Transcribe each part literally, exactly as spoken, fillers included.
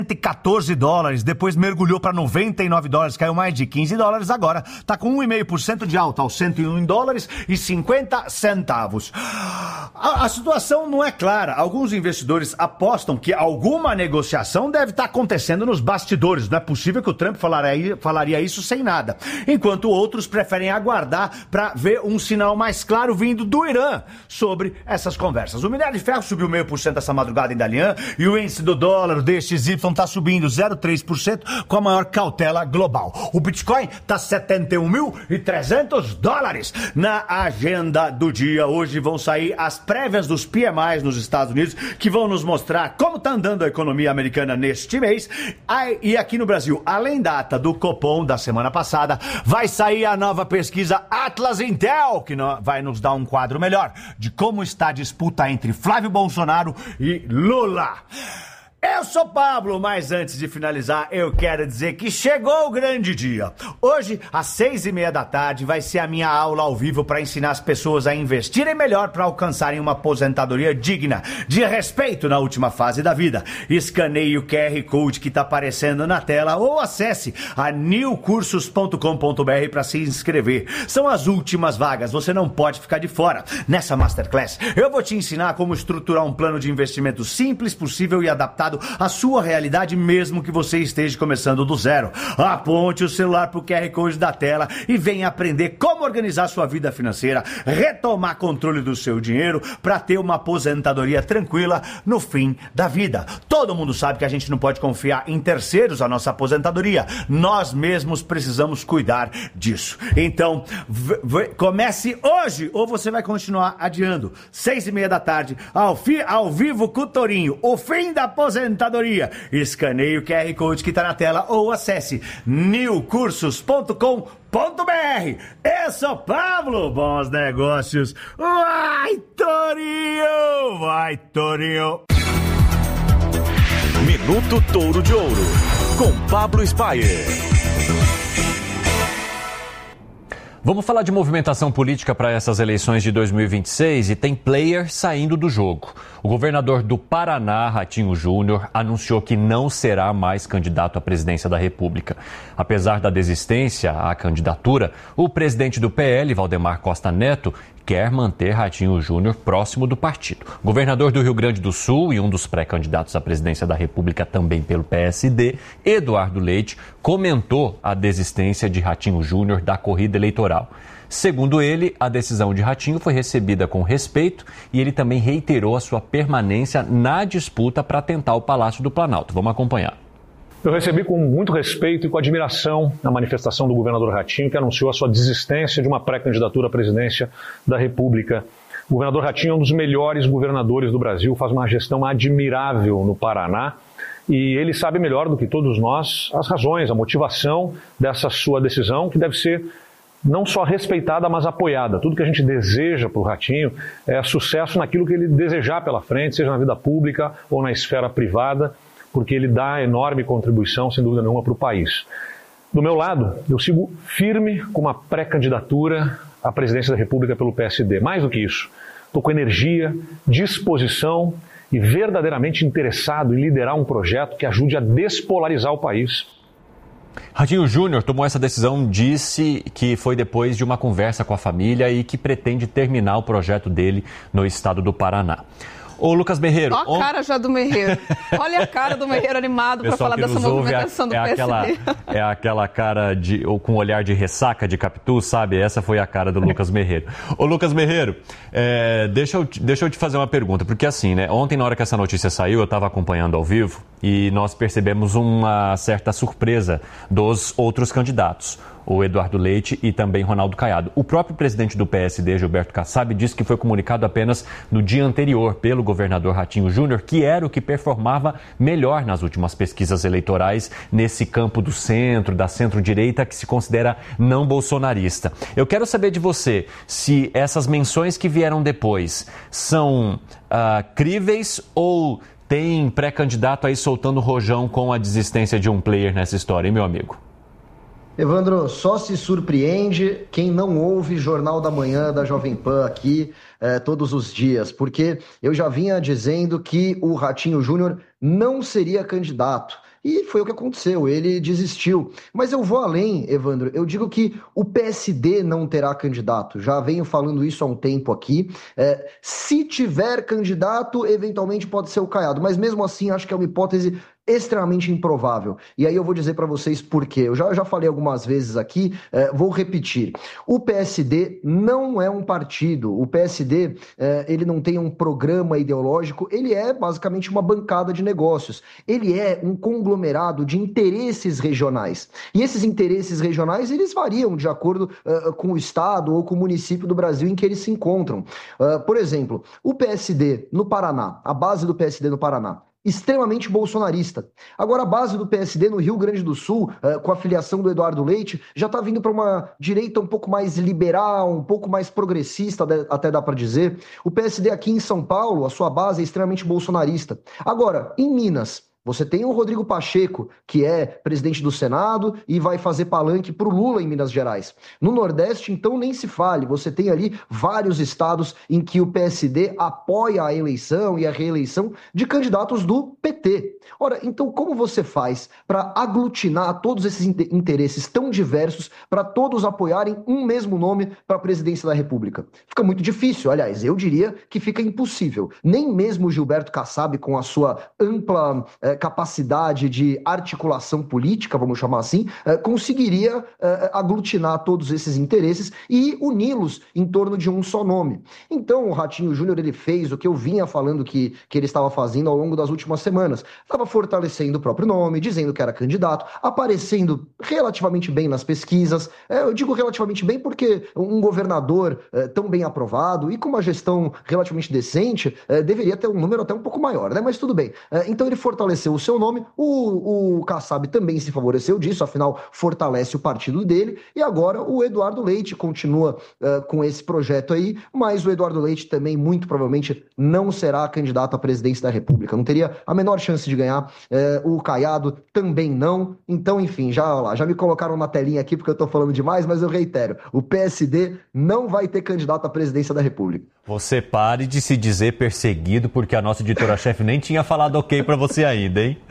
cento e quatorze dólares, depois mergulhou para noventa e nove dólares, caiu mais de quinze dólares, agora está com um vírgula cinco por cento de alta, aos cento e um dólares e cinquenta centavos. A, a situação não é clara. Alguns investidores apostam que alguma negociação deve estar acontecendo nos bastidores. Não é possível que o Trump falaria, falaria isso sem nada. Enquanto outros preferem aguardar para ver um sinal mais claro vindo do Irã sobre essas conversas. O minério de ferro subiu meio por cento essa madrugada em Dalian e o índice do dólar, o D X Y, está subindo zero vírgula três por cento com a maior cautela global. O Bitcoin está setenta e um mil e trezentos dólares. Na agenda do dia, hoje vão sair as prévias dos P M Is nos Estados Unidos, que vão nos mostrar como está andando a economia americana neste mês. E aqui no Brasil, além da ata do Copom da semana passada, vai sair a nova pesquisa Atlas Intel, que vai nos dar um quadro melhor de como está a disputa entre Flávio Bolsonaro e Lula. Eu sou Pablo, mas antes de finalizar, eu quero dizer que chegou o grande dia. Hoje, às seis e meia da tarde, vai ser a minha aula ao vivo para ensinar as pessoas a investirem melhor para alcançarem uma aposentadoria digna, de respeito na última fase da vida. Escaneie o Q R Code que está aparecendo na tela ou acesse a new cursos ponto com ponto b r para se inscrever. São as últimas vagas, você não pode ficar de fora. Nessa Masterclass, eu vou te ensinar como estruturar um plano de investimento simples, possível e adaptado a sua realidade, mesmo que você esteja começando do zero. Aponte o celular para o Q R Code da tela e venha aprender como organizar sua vida financeira, retomar controle do seu dinheiro para ter uma aposentadoria tranquila no fim da vida. Todo mundo sabe que a gente não pode confiar em terceiros a nossa aposentadoria. Nós mesmos precisamos cuidar disso. Então, v- v- comece hoje ou você vai continuar adiando. Seis e meia da tarde, ao, fi- ao vivo com o Torinho, o fim da aposentadoria. Escaneie o Q R Code que está na tela ou acesse new cursos ponto com ponto b r. Eu sou Pablo, bons negócios. Vai, Torinho! Vai, Torinho! Minuto Touro de Ouro, com Pablo Spyer. Vamos falar de movimentação política para essas eleições de dois mil e vinte e seis e tem player saindo do jogo. O governador do Paraná, Ratinho Júnior, anunciou que não será mais candidato à presidência da República. Apesar da desistência à candidatura, o presidente do P L, Valdemar Costa Neto, quer manter Ratinho Júnior próximo do partido. O governador do Rio Grande do Sul e um dos pré-candidatos à presidência da República também pelo P S D, Eduardo Leite, comentou a desistência de Ratinho Júnior da corrida eleitoral. Segundo ele, a decisão de Ratinho foi recebida com respeito e ele também reiterou a sua permanência na disputa para tentar o Palácio do Planalto. Vamos acompanhar. Eu recebi com muito respeito e com admiração a manifestação do governador Ratinho, que anunciou a sua desistência de uma pré-candidatura à presidência da República. O governador Ratinho é um dos melhores governadores do Brasil, faz uma gestão admirável no Paraná e ele sabe melhor do que todos nós as razões, a motivação dessa sua decisão, que deve ser não só respeitada, mas apoiada. Tudo que a gente deseja para o Ratinho é sucesso naquilo que ele desejar pela frente, seja na vida pública ou na esfera privada, porque ele dá enorme contribuição, sem dúvida nenhuma, para o país. Do meu lado, eu sigo firme com uma pré-candidatura à presidência da República pelo P S D. Mais do que isso, estou com energia, disposição e verdadeiramente interessado em liderar um projeto que ajude a despolarizar o país. Ratinho Júnior tomou essa decisão, disse que foi depois de uma conversa com a família e que pretende terminar o projeto dele no estado do Paraná. Ô, Lucas Merreiro... Olha a cara já do Merreiro. Olha a cara do Merreiro animado para falar dessa movimentação do é P S D. Aquela, é aquela cara de, ou com olhar de ressaca de Capitu, sabe? Essa foi a cara do Lucas Merreiro. Ô, Lucas Merreiro, é, deixa, eu, deixa eu te fazer uma pergunta, porque assim, né? Ontem, na hora que essa notícia saiu, eu estava acompanhando ao vivo e nós percebemos uma certa surpresa dos outros candidatos, o Eduardo Leite e também Ronaldo Caiado. O próprio presidente do P S D, Gilberto Kassab, disse que foi comunicado apenas no dia anterior pelo governador Ratinho Júnior, que era o que performava melhor nas últimas pesquisas eleitorais nesse campo do centro, da centro-direita, que se considera não bolsonarista. Eu quero saber de você se essas menções que vieram depois são uh, críveis ou tem pré-candidato aí soltando rojão com a desistência de um player nessa história, hein, meu amigo? Evandro, só se surpreende quem não ouve Jornal da Manhã da Jovem Pan aqui eh, todos os dias, porque eu já vinha dizendo que o Ratinho Júnior não seria candidato. e foi o que aconteceu, ele desistiu. Mas eu vou além, Evandro, eu digo que o P S D não terá candidato, já venho falando isso há um tempo aqui. É, se tiver candidato, eventualmente pode ser o Caiado, mas mesmo assim acho que é uma hipótese extremamente improvável. E aí eu vou dizer para vocês por quê. Eu já, já falei algumas vezes aqui, eh, vou repetir. O P S D não é um partido. O P S D, eh, ele não tem um programa ideológico, ele é basicamente uma bancada de negócios. Ele é um conglomerado de interesses regionais. E esses interesses regionais, eles variam de acordo uh, com o estado ou com o município do Brasil em que eles se encontram. Uh, por exemplo, o P S D no Paraná, a base do P S D no Paraná, extremamente bolsonarista. Agora, a base do P S D no Rio Grande do Sul, uh, com a filiação do Eduardo Leite, já está vindo para uma direita um pouco mais liberal, um pouco mais progressista, até dá para dizer. O P S D aqui em São Paulo, a sua base é extremamente bolsonarista. Agora, em Minas, você tem o Rodrigo Pacheco, que é presidente do Senado e vai fazer palanque para o Lula em Minas Gerais. No Nordeste, então, nem se fale. Você tem ali vários estados em que o P S D apoia a eleição e a reeleição de candidatos do P T. Ora, então como você faz para aglutinar todos esses interesses tão diversos para todos apoiarem um mesmo nome para a presidência da República? Fica muito difícil. Aliás, eu diria que fica impossível. Nem mesmo o Gilberto Kassab, com a sua ampla eh, capacidade de articulação política, vamos chamar assim, eh, conseguiria eh, aglutinar todos esses interesses e uni-los em torno de um só nome. Então, o Ratinho Júnior, ele fez o que eu vinha falando que, que ele estava fazendo ao longo das últimas semanas. Estava fortalecendo o próprio nome, dizendo que era candidato, aparecendo relativamente bem nas pesquisas. É, eu digo relativamente bem porque um governador é, tão bem aprovado e com uma gestão relativamente decente é, deveria ter um número até um pouco maior, né? Mas tudo bem. É, então ele fortaleceu o seu nome, o, o Kassab também se favoreceu disso, afinal fortalece o partido dele, e agora o Eduardo Leite continua uh, com esse projeto aí, mas o Eduardo Leite também muito provavelmente não será candidato à presidência da República, não teria a menor chance de ganhar, uh, o Caiado também não, então enfim, já, lá, já me colocaram na telinha aqui porque eu tô falando demais, mas eu reitero, o P S D não vai ter candidato à presidência da República. Você pare de se dizer perseguido porque a nossa editora-chefe nem tinha falado ok pra você ainda, hein?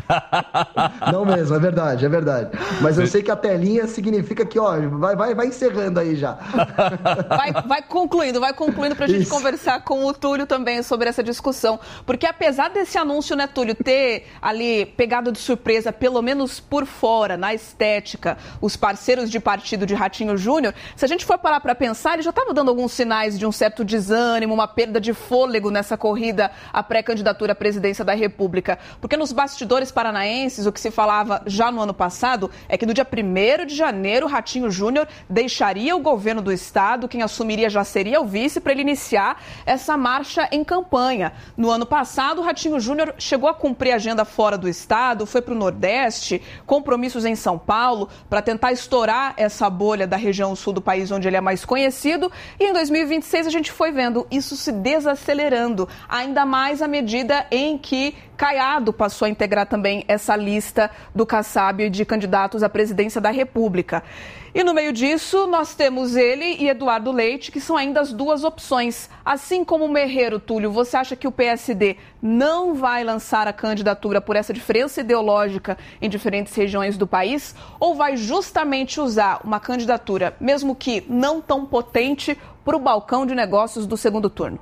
Não mesmo, é verdade, é verdade. Mas eu sei que a telinha significa que, ó, vai, vai, vai encerrando aí já. Vai, vai concluindo, vai concluindo pra gente Isso. conversar com o Túlio também sobre essa discussão. Porque apesar desse anúncio, né, Túlio, ter ali pegado de surpresa, pelo menos por fora, na estética, os parceiros de partido de Ratinho Júnior, se a gente for parar pra pensar, ele já estava dando alguns sinais de um certo desânimo, uma perda de fôlego nessa corrida à pré-candidatura à presidência da República. Porque nos bastidores paranaenses, o que se falava já no ano passado é que no dia primeiro de janeiro, Ratinho Júnior deixaria o governo do estado, quem assumiria já seria o vice, para ele iniciar essa marcha em campanha. No ano passado, Ratinho Júnior chegou a cumprir a agenda fora do estado, foi para o Nordeste, compromissos em São Paulo, para tentar estourar essa bolha da região sul do país, onde ele é mais conhecido. E em dois mil e vinte e seis a gente foi vendo isso se desacelerando, ainda mais à medida em que Caiado passou a integrar também essa lista do Kassab de candidatos à presidência da República. E no meio disso, nós temos ele e Eduardo Leite, que são ainda as duas opções. Assim como o Merreiro, Túlio, você acha que o P S D não vai lançar a candidatura por essa diferença ideológica em diferentes regiões do país? Ou vai justamente usar uma candidatura, mesmo que não tão potente, para o balcão de negócios do segundo turno?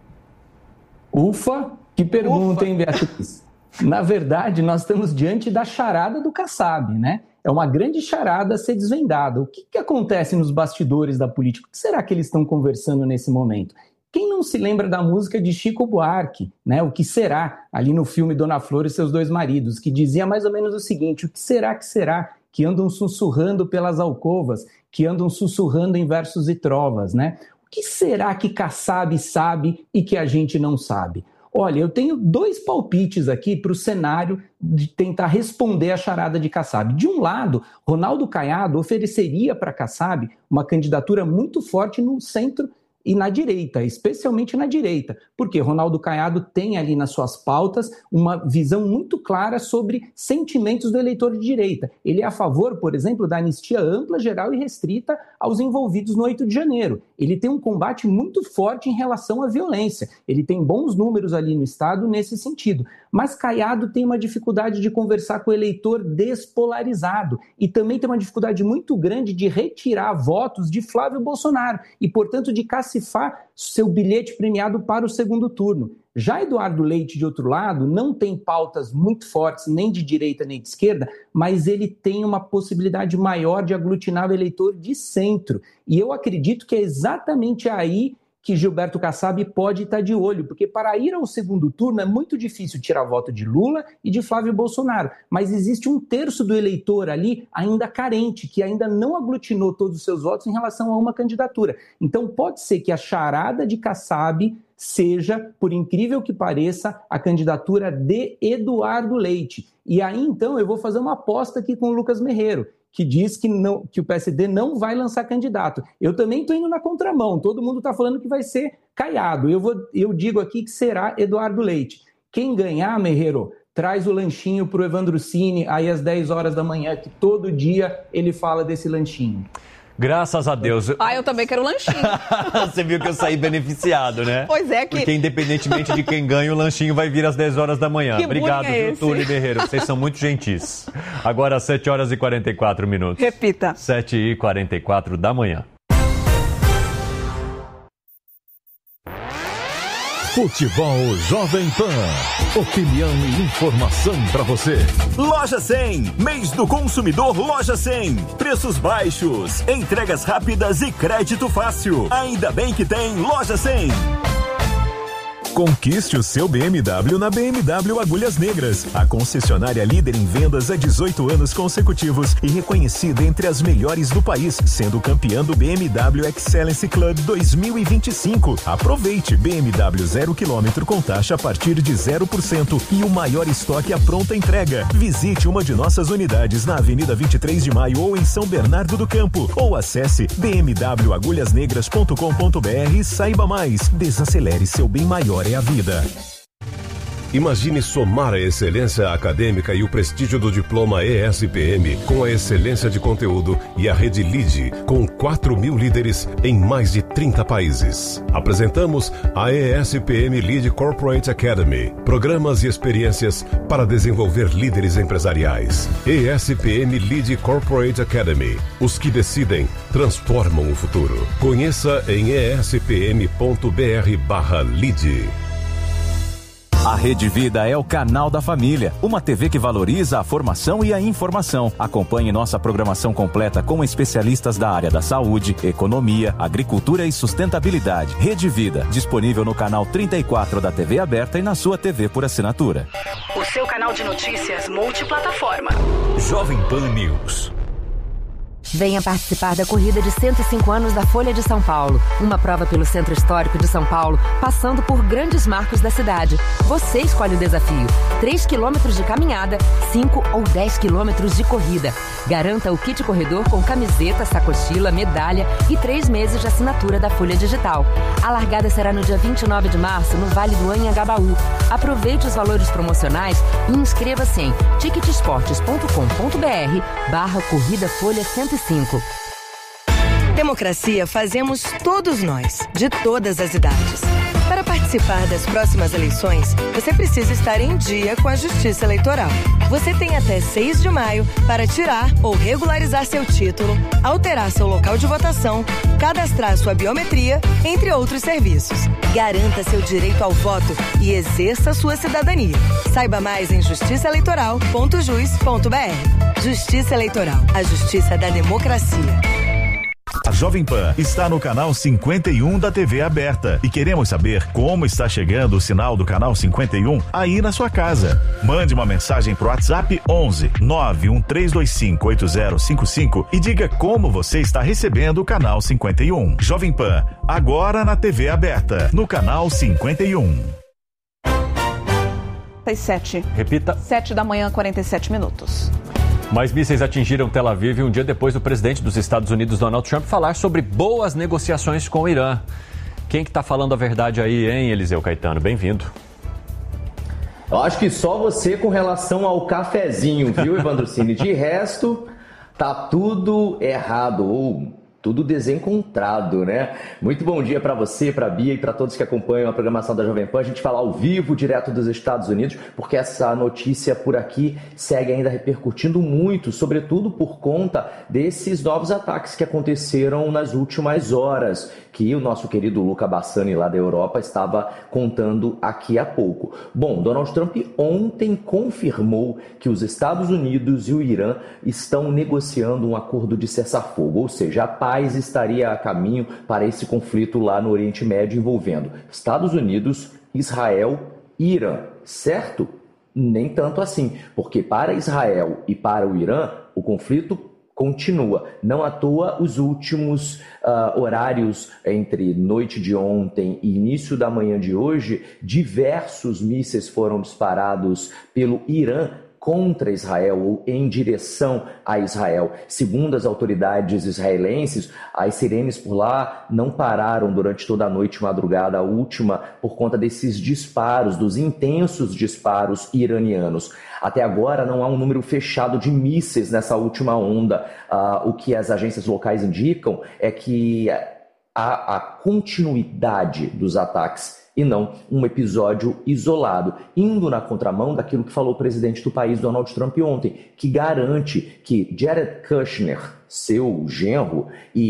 Ufa! Que pergunta, Ufa. hein, Beatriz? Na verdade, nós estamos diante da charada do Kassab, né? É uma grande charada a ser desvendada. O que, que acontece nos bastidores da política? O que será que eles estão conversando nesse momento? Quem não se lembra da música de Chico Buarque, né? O que será? Ali no filme Dona Flor e seus dois maridos, que dizia mais ou menos o seguinte: o que será que será? Que andam sussurrando pelas alcovas, que andam sussurrando em versos e trovas, né? O que será que Kassab sabe e que a gente não sabe? Olha, eu tenho dois palpites aqui para o cenário de tentar responder a charada de Kassab. De um lado, Ronaldo Caiado ofereceria para Kassab uma candidatura muito forte no centro e na direita, especialmente na direita, porque Ronaldo Caiado tem ali nas suas pautas uma visão muito clara sobre sentimentos do eleitor de direita. Ele é a favor, por exemplo, da anistia ampla, geral e restrita aos envolvidos no oito de janeiro. Ele tem um combate muito forte em relação à violência. Ele tem bons números ali no Estado nesse sentido. Mas Caiado tem uma dificuldade de conversar com o eleitor despolarizado e também tem uma dificuldade muito grande de retirar votos de Flávio Bolsonaro e, portanto, de cacifar seu bilhete premiado para o segundo turno. Já Eduardo Leite, de outro lado, não tem pautas muito fortes, nem de direita nem de esquerda, mas ele tem uma possibilidade maior de aglutinar o eleitor de centro. E eu acredito que é exatamente aí que Gilberto Kassab pode estar de olho, porque para ir ao segundo turno é muito difícil tirar voto de Lula e de Flávio Bolsonaro, mas existe um terço do eleitor ali ainda carente, que ainda não aglutinou todos os seus votos em relação a uma candidatura. Então pode ser que a charada de Kassab seja, por incrível que pareça, a candidatura de Eduardo Leite. E aí, então, eu vou fazer uma aposta aqui com o Lucas Merreiro, que diz que, não, que o P S D não vai lançar candidato. Eu também estou indo na contramão, todo mundo está falando que vai ser Caiado. Eu, vou, eu digo aqui que será Eduardo Leite. Quem ganhar, Merreiro, traz o lanchinho para o Evandro Cini aí às dez horas da manhã, que todo dia ele fala desse lanchinho. Graças a Deus. Ah, eu também quero lanchinho. Você viu que eu saí beneficiado, né? Pois é que... Porque independentemente de quem ganha, o lanchinho vai vir às dez horas da manhã. Que Obrigado, é viu, Túlio Merreiro? Vocês são muito gentis. Agora, sete horas e quarenta e quatro minutos. Repita. sete e quarenta e quatro da manhã. Futebol Jovem Pan. Opinião e informação para você. Loja cem. Mês do consumidor Loja cem. Preços baixos, entregas rápidas e crédito fácil. Ainda bem que tem Loja cem. Conquiste o seu B M W na B M W Agulhas Negras, a concessionária líder em vendas há dezoito anos consecutivos e reconhecida entre as melhores do país, sendo campeã do B M W Excellence Club dois mil e vinte e cinco. Aproveite B M W zero quilômetro com taxa a partir de zero por cento e o maior estoque à pronta entrega. Visite uma de nossas unidades na Avenida vinte e três de Maio ou em São Bernardo do Campo, ou acesse b m w agulhas negras ponto com ponto b r e saiba mais. Desacelere seu bem maior é a vida. Imagine somar a excelência acadêmica e o prestígio do diploma E S P M com a excelência de conteúdo e a rede Lide, com quatro mil líderes em mais de trinta países. Apresentamos a E S P M Lead Corporate Academy, programas e experiências para desenvolver líderes empresariais. E S P M Lead Corporate Academy. Os que decidem, transformam o futuro. Conheça em e s p m ponto b r barra lead. A Rede Vida é o canal da família, uma T V que valoriza a formação e a informação. Acompanhe nossa programação completa com especialistas da área da saúde, economia, agricultura e sustentabilidade. Rede Vida, disponível no canal trinta e quatro da T V aberta e na sua T V por assinatura. O seu canal de notícias multiplataforma. Jovem Pan News. Venha participar da corrida de cento e cinco anos da Folha de São Paulo. Uma prova pelo Centro Histórico de São Paulo, passando por grandes marcos da cidade. Você escolhe o desafio. três quilômetros de caminhada, cinco ou dez quilômetros de corrida. Garanta o kit corredor com camiseta, sacochila, medalha e três meses de assinatura da Folha Digital. A largada será no dia vinte e nove de março, no Vale do Anhangabaú. Aproveite os valores promocionais e inscreva-se em ticketsportes ponto com ponto b r barra Corrida Folha cento e cinco. Democracia fazemos todos nós, de todas as idades. Para participar das próximas eleições, você precisa estar em dia com a Justiça Eleitoral. Você tem até seis de maio para tirar ou regularizar seu título, alterar seu local de votação, cadastrar sua biometria, entre outros serviços. Garanta seu direito ao voto e exerça sua cidadania. Saiba mais em justiça eleitoral ponto jus ponto b r. Justiça Eleitoral, a justiça da democracia. A Jovem Pan está no canal cinquenta e um da T V aberta e queremos saber como está chegando o sinal do canal cinquenta e um aí na sua casa. Mande uma mensagem pro WhatsApp onze nove um três dois cinco oito zero cinco cinco e diga como você está recebendo o canal cinquenta e um. Jovem Pan, agora na T V aberta, no canal cinquenta e um. quarenta e sete. Repita. sete da manhã, quarenta e sete minutos. Mais mísseis atingiram Tel Aviv um dia depois do presidente dos Estados Unidos, Donald Trump, falar sobre boas negociações com o Irã. Quem que tá falando a verdade aí, hein, Eliseu Caetano? Bem-vindo. Eu acho que só você com relação ao cafezinho, viu, Evandro Cini? De resto, tá tudo errado, ou tudo desencontrado, né? Muito bom dia para você, para a Bia e para todos que acompanham a programação da Jovem Pan. A gente fala ao vivo, direto dos Estados Unidos, porque essa notícia por aqui segue ainda repercutindo muito, sobretudo por conta desses novos ataques que aconteceram nas últimas horas, que o nosso querido Luca Bassani, lá da Europa, estava contando aqui há pouco. Bom, Donald Trump ontem confirmou que os Estados Unidos e o Irã estão negociando um acordo de cessar-fogo, ou seja, a paz estaria a caminho para esse conflito lá no Oriente Médio envolvendo Estados Unidos, Israel e Irã, certo? Nem tanto assim, porque para Israel e para o Irã, o conflito continua. Não à toa, os últimos uh, horários entre noite de ontem e início da manhã de hoje, diversos mísseis foram disparados pelo Irã contra Israel ou em direção a Israel. Segundo as autoridades israelenses, as sirenes por lá não pararam durante toda a noite e madrugada última por conta desses disparos, dos intensos disparos iranianos. Até agora não há um número fechado de mísseis nessa última onda. Uh, o que as agências locais indicam é que há a continuidade dos ataques e não um episódio isolado, indo na contramão daquilo que falou o presidente do país, Donald Trump, ontem, que garante que Jared Kushner, seu genro,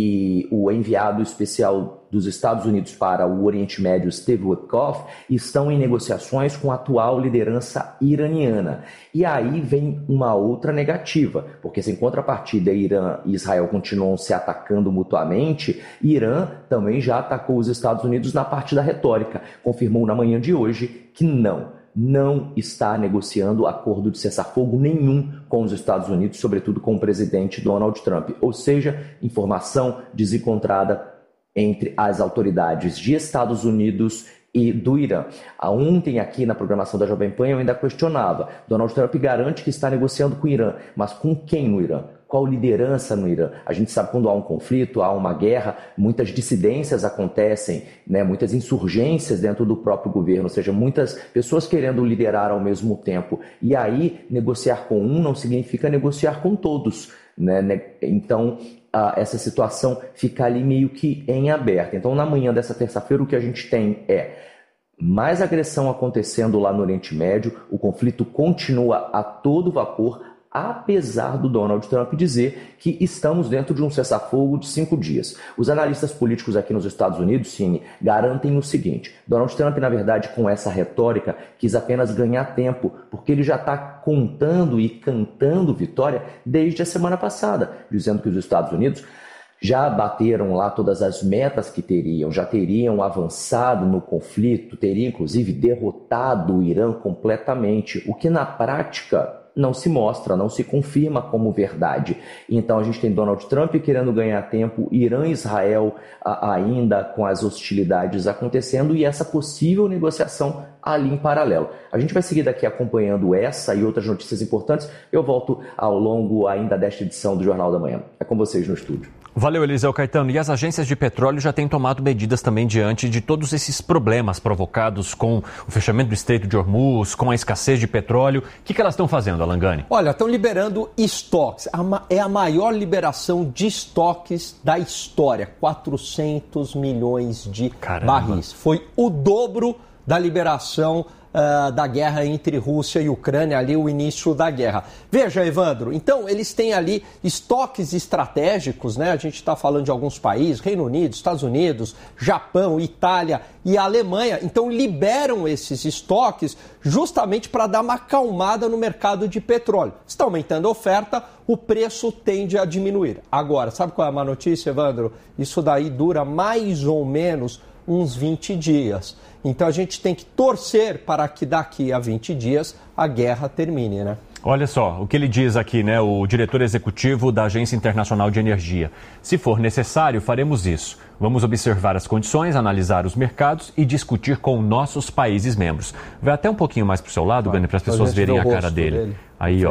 e o enviado especial dos Estados Unidos para o Oriente Médio, Steve Witkoff, estão em negociações com a atual liderança iraniana. E aí vem uma outra negativa, porque se em contrapartida Irã e Israel continuam se atacando mutuamente, Irã também já atacou os Estados Unidos na parte da retórica. Confirmou na manhã de hoje que não, não está negociando acordo de cessar-fogo nenhum com os Estados Unidos, sobretudo com o presidente Donald Trump. Ou seja, informação desencontrada entre as autoridades de Estados Unidos e do Irã. Ontem aqui na programação da Jovem Pan eu ainda questionava. Donald Trump garante que está negociando com o Irã, mas com quem no Irã? Qual liderança no Irã? A gente sabe que quando há um conflito, há uma guerra, muitas dissidências acontecem, né? Muitas insurgências dentro do próprio governo, ou seja, muitas pessoas querendo liderar ao mesmo tempo. E aí, negociar com um não significa negociar com todos, né? Então, essa situação fica ali meio que em aberto. Então, na manhã dessa terça-feira, o que a gente tem é mais agressão acontecendo lá no Oriente Médio, o conflito continua a todo vapor, apesar do Donald Trump dizer que estamos dentro de um cessar-fogo de cinco dias. Os analistas políticos aqui nos Estados Unidos, Cine, garantem o seguinte: Donald Trump, na verdade, com essa retórica, quis apenas ganhar tempo, porque ele já está contando e cantando vitória desde a semana passada, dizendo que os Estados Unidos já bateram lá todas as metas que teriam, já teriam avançado no conflito, teriam inclusive derrotado o Irã completamente, o que na prática não se mostra, não se confirma como verdade. Então a gente tem Donald Trump querendo ganhar tempo, Irã e Israel a, ainda com as hostilidades acontecendo e essa possível negociação ali em paralelo. A gente vai seguir daqui acompanhando essa e outras notícias importantes. Eu volto ao longo ainda desta edição do Jornal da Manhã. É com vocês no estúdio. Valeu, Eliseu Caetano. E as agências de petróleo já têm tomado medidas também diante de todos esses problemas provocados com o fechamento do Estreito de Hormuz, com a escassez de petróleo. O que, que elas estão fazendo, Alangani? Olha, estão liberando estoques. É a maior liberação de estoques da história. quatrocentos milhões de Caramba. barris. Foi o dobro da liberação uh, da guerra entre Rússia e Ucrânia, ali o início da guerra. Veja, Evandro, então eles têm ali estoques estratégicos, né? A gente está falando de alguns países, Reino Unido, Estados Unidos, Japão, Itália e Alemanha. Então liberam esses estoques justamente para dar uma acalmada no mercado de petróleo. Está aumentando a oferta, o preço tende a diminuir. Agora, sabe qual é a má notícia, Evandro? Isso daí dura mais ou menos uns vinte dias. Então a gente tem que torcer para que daqui a vinte dias a guerra termine, né? Olha só, o que ele diz aqui, né, o diretor executivo da Agência Internacional de Energia. Se for necessário, faremos isso. Vamos observar as condições, analisar os mercados e discutir com nossos países membros. Vai até um pouquinho mais para o seu lado, Gani, para as pessoas verem a cara dele. dele. Aí, ó.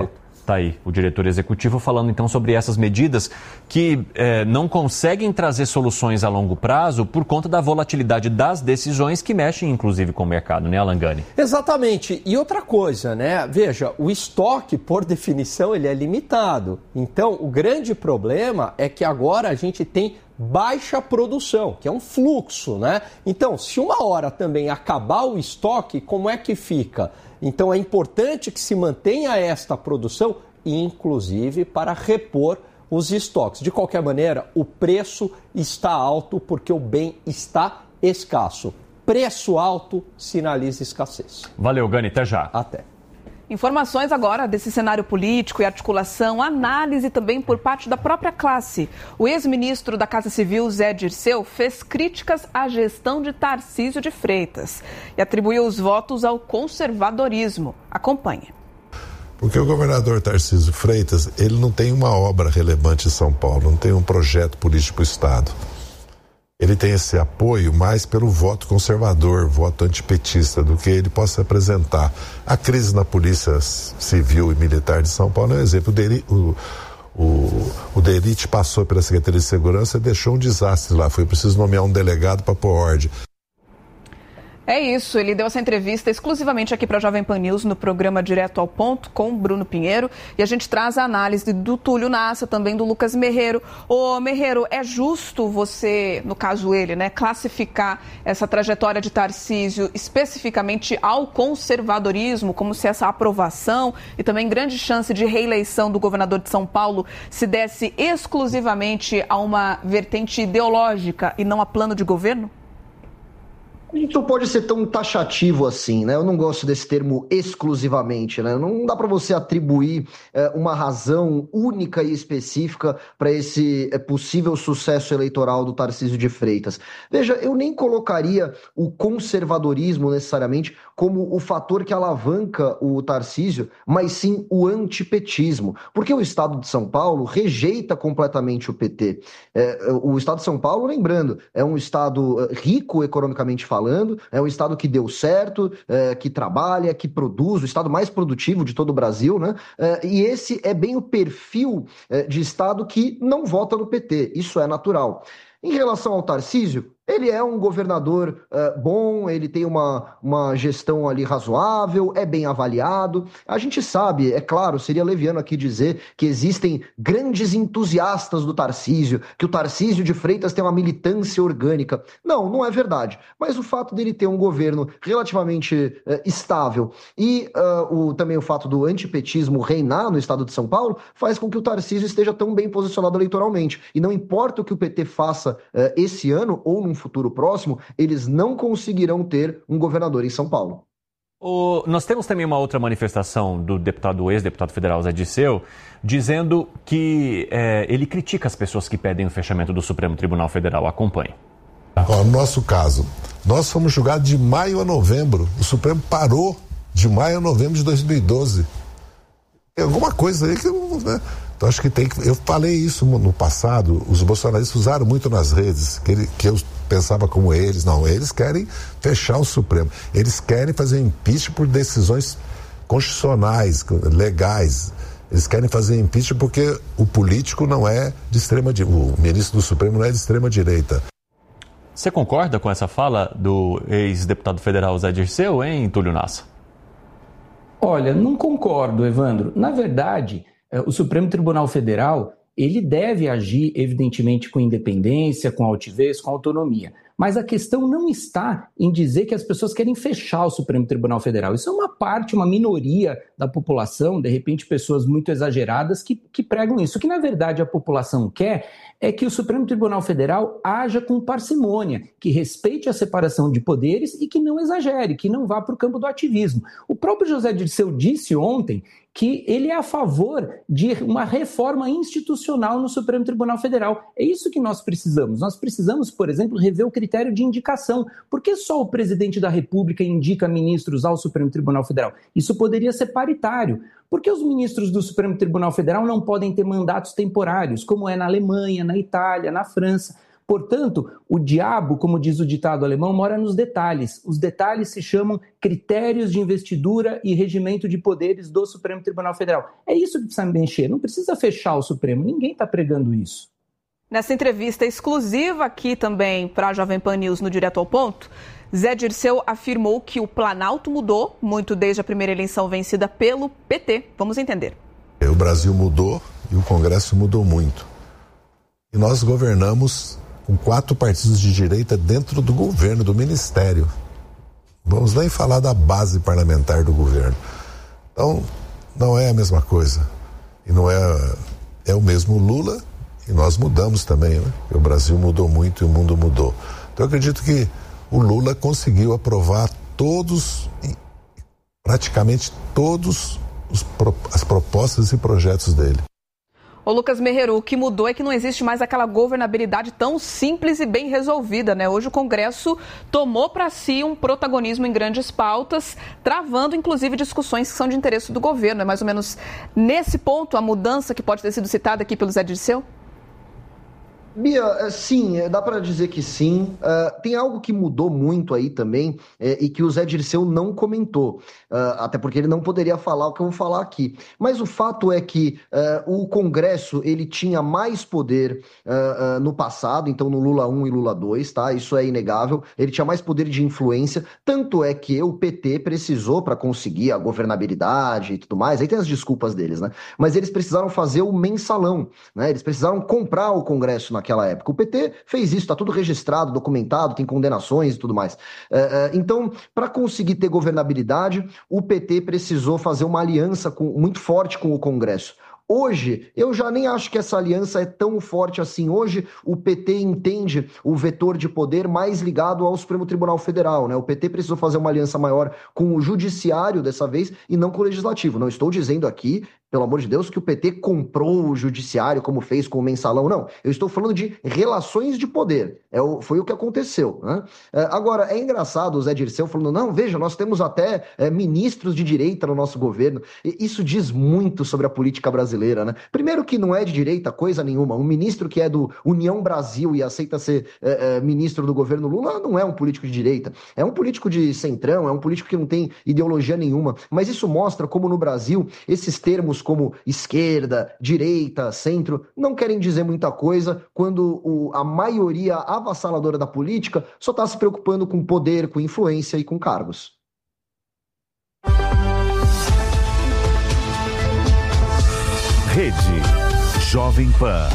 Tá aí, o diretor executivo falando então sobre essas medidas que eh, não conseguem trazer soluções a longo prazo por conta da volatilidade das decisões que mexem inclusive com o mercado, né, Alan Gani? Exatamente. E outra coisa, né? Veja, o estoque, por definição, ele é limitado. Então, o grande problema é que agora a gente tem baixa produção, que é um fluxo, né? Então, se uma hora também acabar o estoque, como é que fica? Então, é importante que se mantenha esta produção, inclusive para repor os estoques. De qualquer maneira, o preço está alto porque o bem está escasso. Preço alto sinaliza escassez. Valeu, Gani. Até já. Até. Informações agora desse cenário político e articulação, análise também por parte da própria classe. O ex-ministro da Casa Civil, Zé Dirceu, fez críticas à gestão de Tarcísio de Freitas e atribuiu os votos ao conservadorismo. Acompanhe. Porque o governador Tarcísio Freitas, ele não tem uma obra relevante em São Paulo, não tem um projeto político para o Estado. Ele tem esse apoio mais pelo voto conservador, voto antipetista, do que ele possa apresentar. A crise na Polícia Civil e Militar de São Paulo é um exemplo dele. O, o, o DERIT passou pela Secretaria de Segurança e deixou um desastre lá. Foi preciso nomear um delegado para pôr ordem. É isso, ele deu essa entrevista exclusivamente aqui para a Jovem Pan News no programa Direto ao Ponto com Bruno Pinheiro e a gente traz a análise do Túlio Nassa, também do Lucas Merreiro. Ô Merreiro, é justo você, no caso ele, né, classificar essa trajetória de Tarcísio especificamente ao conservadorismo, como se essa aprovação e também grande chance de reeleição do governador de São Paulo se desse exclusivamente a uma vertente ideológica e não a plano de governo? A gente não pode ser tão taxativo assim, né? Eu não gosto desse termo exclusivamente, né? Não dá para você atribuir é, uma razão única e específica para esse é, possível sucesso eleitoral do Tarcísio de Freitas. Veja, eu nem colocaria o conservadorismo necessariamente como o fator que alavanca o Tarcísio, mas sim o antipetismo. Porque o Estado de São Paulo rejeita completamente o P T. É, o Estado de São Paulo, lembrando, é um Estado rico economicamente falando, é um estado que deu certo, é, que trabalha, que produz, o estado mais produtivo de todo o Brasil, né? É, e esse é bem o perfil é, de estado que não vota no P T, isso é natural. Em relação ao Tarcísio, ele é um governador uh, bom, ele tem uma, uma gestão ali razoável, é bem avaliado. A gente sabe, é claro, seria leviano aqui dizer que existem grandes entusiastas do Tarcísio, que o Tarcísio de Freitas tem uma militância orgânica. Não, não é verdade. Mas o fato dele ter um governo relativamente uh, estável e uh, o, também o fato do antipetismo reinar no estado de São Paulo faz com que o Tarcísio esteja tão bem posicionado eleitoralmente. E não importa o que o P T faça uh, esse ano ou num futuro próximo, eles não conseguirão ter um governador em São Paulo. O, nós temos também uma outra manifestação do deputado, ex-deputado federal Zé Dirceu, dizendo que é, ele critica as pessoas que pedem o fechamento do Supremo Tribunal Federal. Acompanhe. Ó, no nosso caso, nós fomos julgados de maio a novembro. O Supremo parou de maio a novembro de dois mil e doze. Tem alguma coisa aí que eu... Né? Então acho que tem que... Eu falei isso no passado, os bolsonaristas usaram muito nas redes, que, ele, que eu pensava como eles. Não, eles querem fechar o Supremo. Eles querem fazer impeachment por decisões constitucionais, legais. Eles querem fazer impeachment porque o político não é de extrema... O ministro do Supremo não é de extrema direita. Você concorda com essa fala do ex-deputado federal Zé Dirceu, hein, Túlio Nassa? Olha, não concordo, Evandro. Na verdade, o Supremo Tribunal Federal, ele deve agir, evidentemente, com independência, com altivez, com autonomia. Mas a questão não está em dizer que as pessoas querem fechar o Supremo Tribunal Federal. Isso é uma parte, uma minoria da população, de repente pessoas muito exageradas que, que pregam isso. O que, na verdade, a população quer é que o Supremo Tribunal Federal haja com parcimônia, que respeite a separação de poderes e que não exagere, que não vá para o campo do ativismo. O próprio José Dirceu disse ontem que ele é a favor de uma reforma institucional no Supremo Tribunal Federal. É isso que nós precisamos. Nós precisamos, por exemplo, rever o critério de indicação. Por que só o presidente da República indica ministros ao Supremo Tribunal Federal? Isso poderia ser paritário. Por que os ministros do Supremo Tribunal Federal não podem ter mandatos temporários, como é na Alemanha, na Itália, na França? Portanto, o diabo, como diz o ditado alemão, mora nos detalhes. Os detalhes se chamam critérios de investidura e regimento de poderes do Supremo Tribunal Federal. É isso que precisa mexer, não precisa fechar o Supremo, ninguém está pregando isso. Nessa entrevista exclusiva aqui também para a Jovem Pan News no Direto ao Ponto, Zé Dirceu afirmou que o Planalto mudou muito desde a primeira eleição vencida pelo P T. Vamos entender. O Brasil mudou e o Congresso mudou muito. E nós governamos com quatro partidos de direita dentro do governo, do ministério. Vamos nem falar da base parlamentar do governo. Então, não é a mesma coisa. E não é... É o mesmo Lula e nós mudamos também, né? O Brasil mudou muito e o mundo mudou. Então, eu acredito que o Lula conseguiu aprovar todos, praticamente todos os, as propostas e projetos dele. Ô Lucas Merreru, o que mudou é que não existe mais aquela governabilidade tão simples e bem resolvida, né? Hoje o Congresso tomou para si um protagonismo em grandes pautas, travando inclusive discussões que são de interesse do governo. É mais ou menos nesse ponto a mudança que pode ter sido citada aqui pelo Zé Dirceu? Bia, sim, dá para dizer que sim. Uh, tem algo que mudou muito aí também é, e que o Zé Dirceu não comentou, uh, até porque ele não poderia falar o que eu vou falar aqui. Mas o fato é que uh, o Congresso ele tinha mais poder uh, uh, no passado, então no Lula um e Lula dois, tá? Isso é inegável. Ele tinha mais poder de influência, tanto é que o P T precisou para conseguir a governabilidade e tudo mais. Aí tem as desculpas deles, né? Mas eles precisaram fazer o mensalão, né? Eles precisaram comprar o Congresso na naquela época. O P T fez isso, está tudo registrado, documentado, tem condenações e tudo mais. Uh, uh, então, para conseguir ter governabilidade, o P T precisou fazer uma aliança com, muito forte com o Congresso. Hoje, eu já nem acho que essa aliança é tão forte assim. Hoje, o P T entende o vetor de poder mais ligado ao Supremo Tribunal Federal, né? O P T precisou fazer uma aliança maior com o Judiciário dessa vez e não com o Legislativo. Não estou dizendo aqui, pelo amor de Deus, que o P T comprou o Judiciário como fez com o Mensalão, não. Eu estou falando de relações de poder. É o, foi o que aconteceu, né? É, agora, é engraçado o Zé Dirceu falando, não, veja, nós temos até é, ministros de direita no nosso governo. E isso diz muito sobre a política brasileira. Né? Primeiro que não é de direita coisa nenhuma. Um ministro que é do União Brasil e aceita ser é, é, ministro do governo Lula não é um político de direita. É um político de centrão, é um político que não tem ideologia nenhuma. Mas isso mostra como no Brasil esses termos como esquerda, direita, centro não querem dizer muita coisa quando o, a maioria avassaladora da política só está se preocupando com poder, com influência e com cargos. Rede Jovem Pan.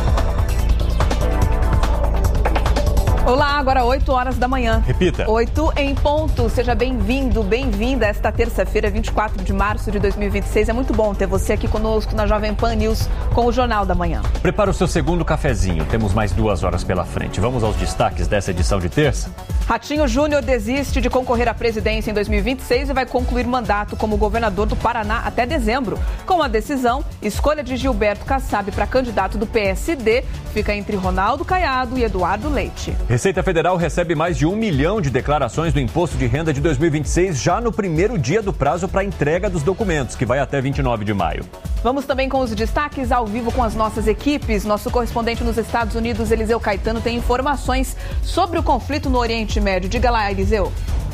Olá, agora oito horas da manhã. Repita. oito em ponto. Seja bem-vindo, bem-vinda esta terça-feira, vinte e quatro de março de dois mil e vinte e seis. É muito bom ter você aqui conosco na Jovem Pan News com o Jornal da Manhã. Prepara o seu segundo cafezinho. Temos mais duas horas pela frente. Vamos aos destaques dessa edição de terça? Ratinho Júnior desiste de concorrer à presidência em dois mil e vinte e seis e vai concluir mandato como governador do Paraná até dezembro. Com a decisão, escolha de Gilberto Kassab para candidato do P S D fica entre Ronaldo Caiado e Eduardo Leite. Receita Federal recebe mais de um milhão de declarações do Imposto de Renda de dois mil e vinte e seis já no primeiro dia do prazo para entrega dos documentos, que vai até vinte e nove de maio. Vamos também com os destaques ao vivo com as nossas equipes. Nosso correspondente nos Estados Unidos, Eliseu Caetano, tem informações sobre o conflito no Oriente Médio. Diga lá, Eliseu.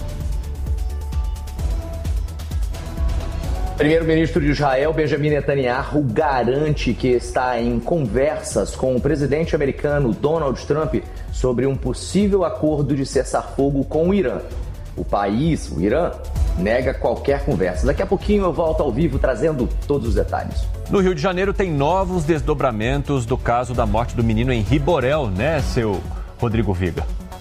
Primeiro-ministro de Israel, Benjamin Netanyahu, garante que está em conversas com o presidente americano Donald Trump sobre um possível acordo de cessar-fogo com o Irã. O país, o Irã, nega qualquer conversa. Daqui a pouquinho eu volto ao vivo trazendo todos os detalhes. No Rio de Janeiro tem novos desdobramentos do caso da morte do menino Henri Borel, né, seu Rodrigo Viga?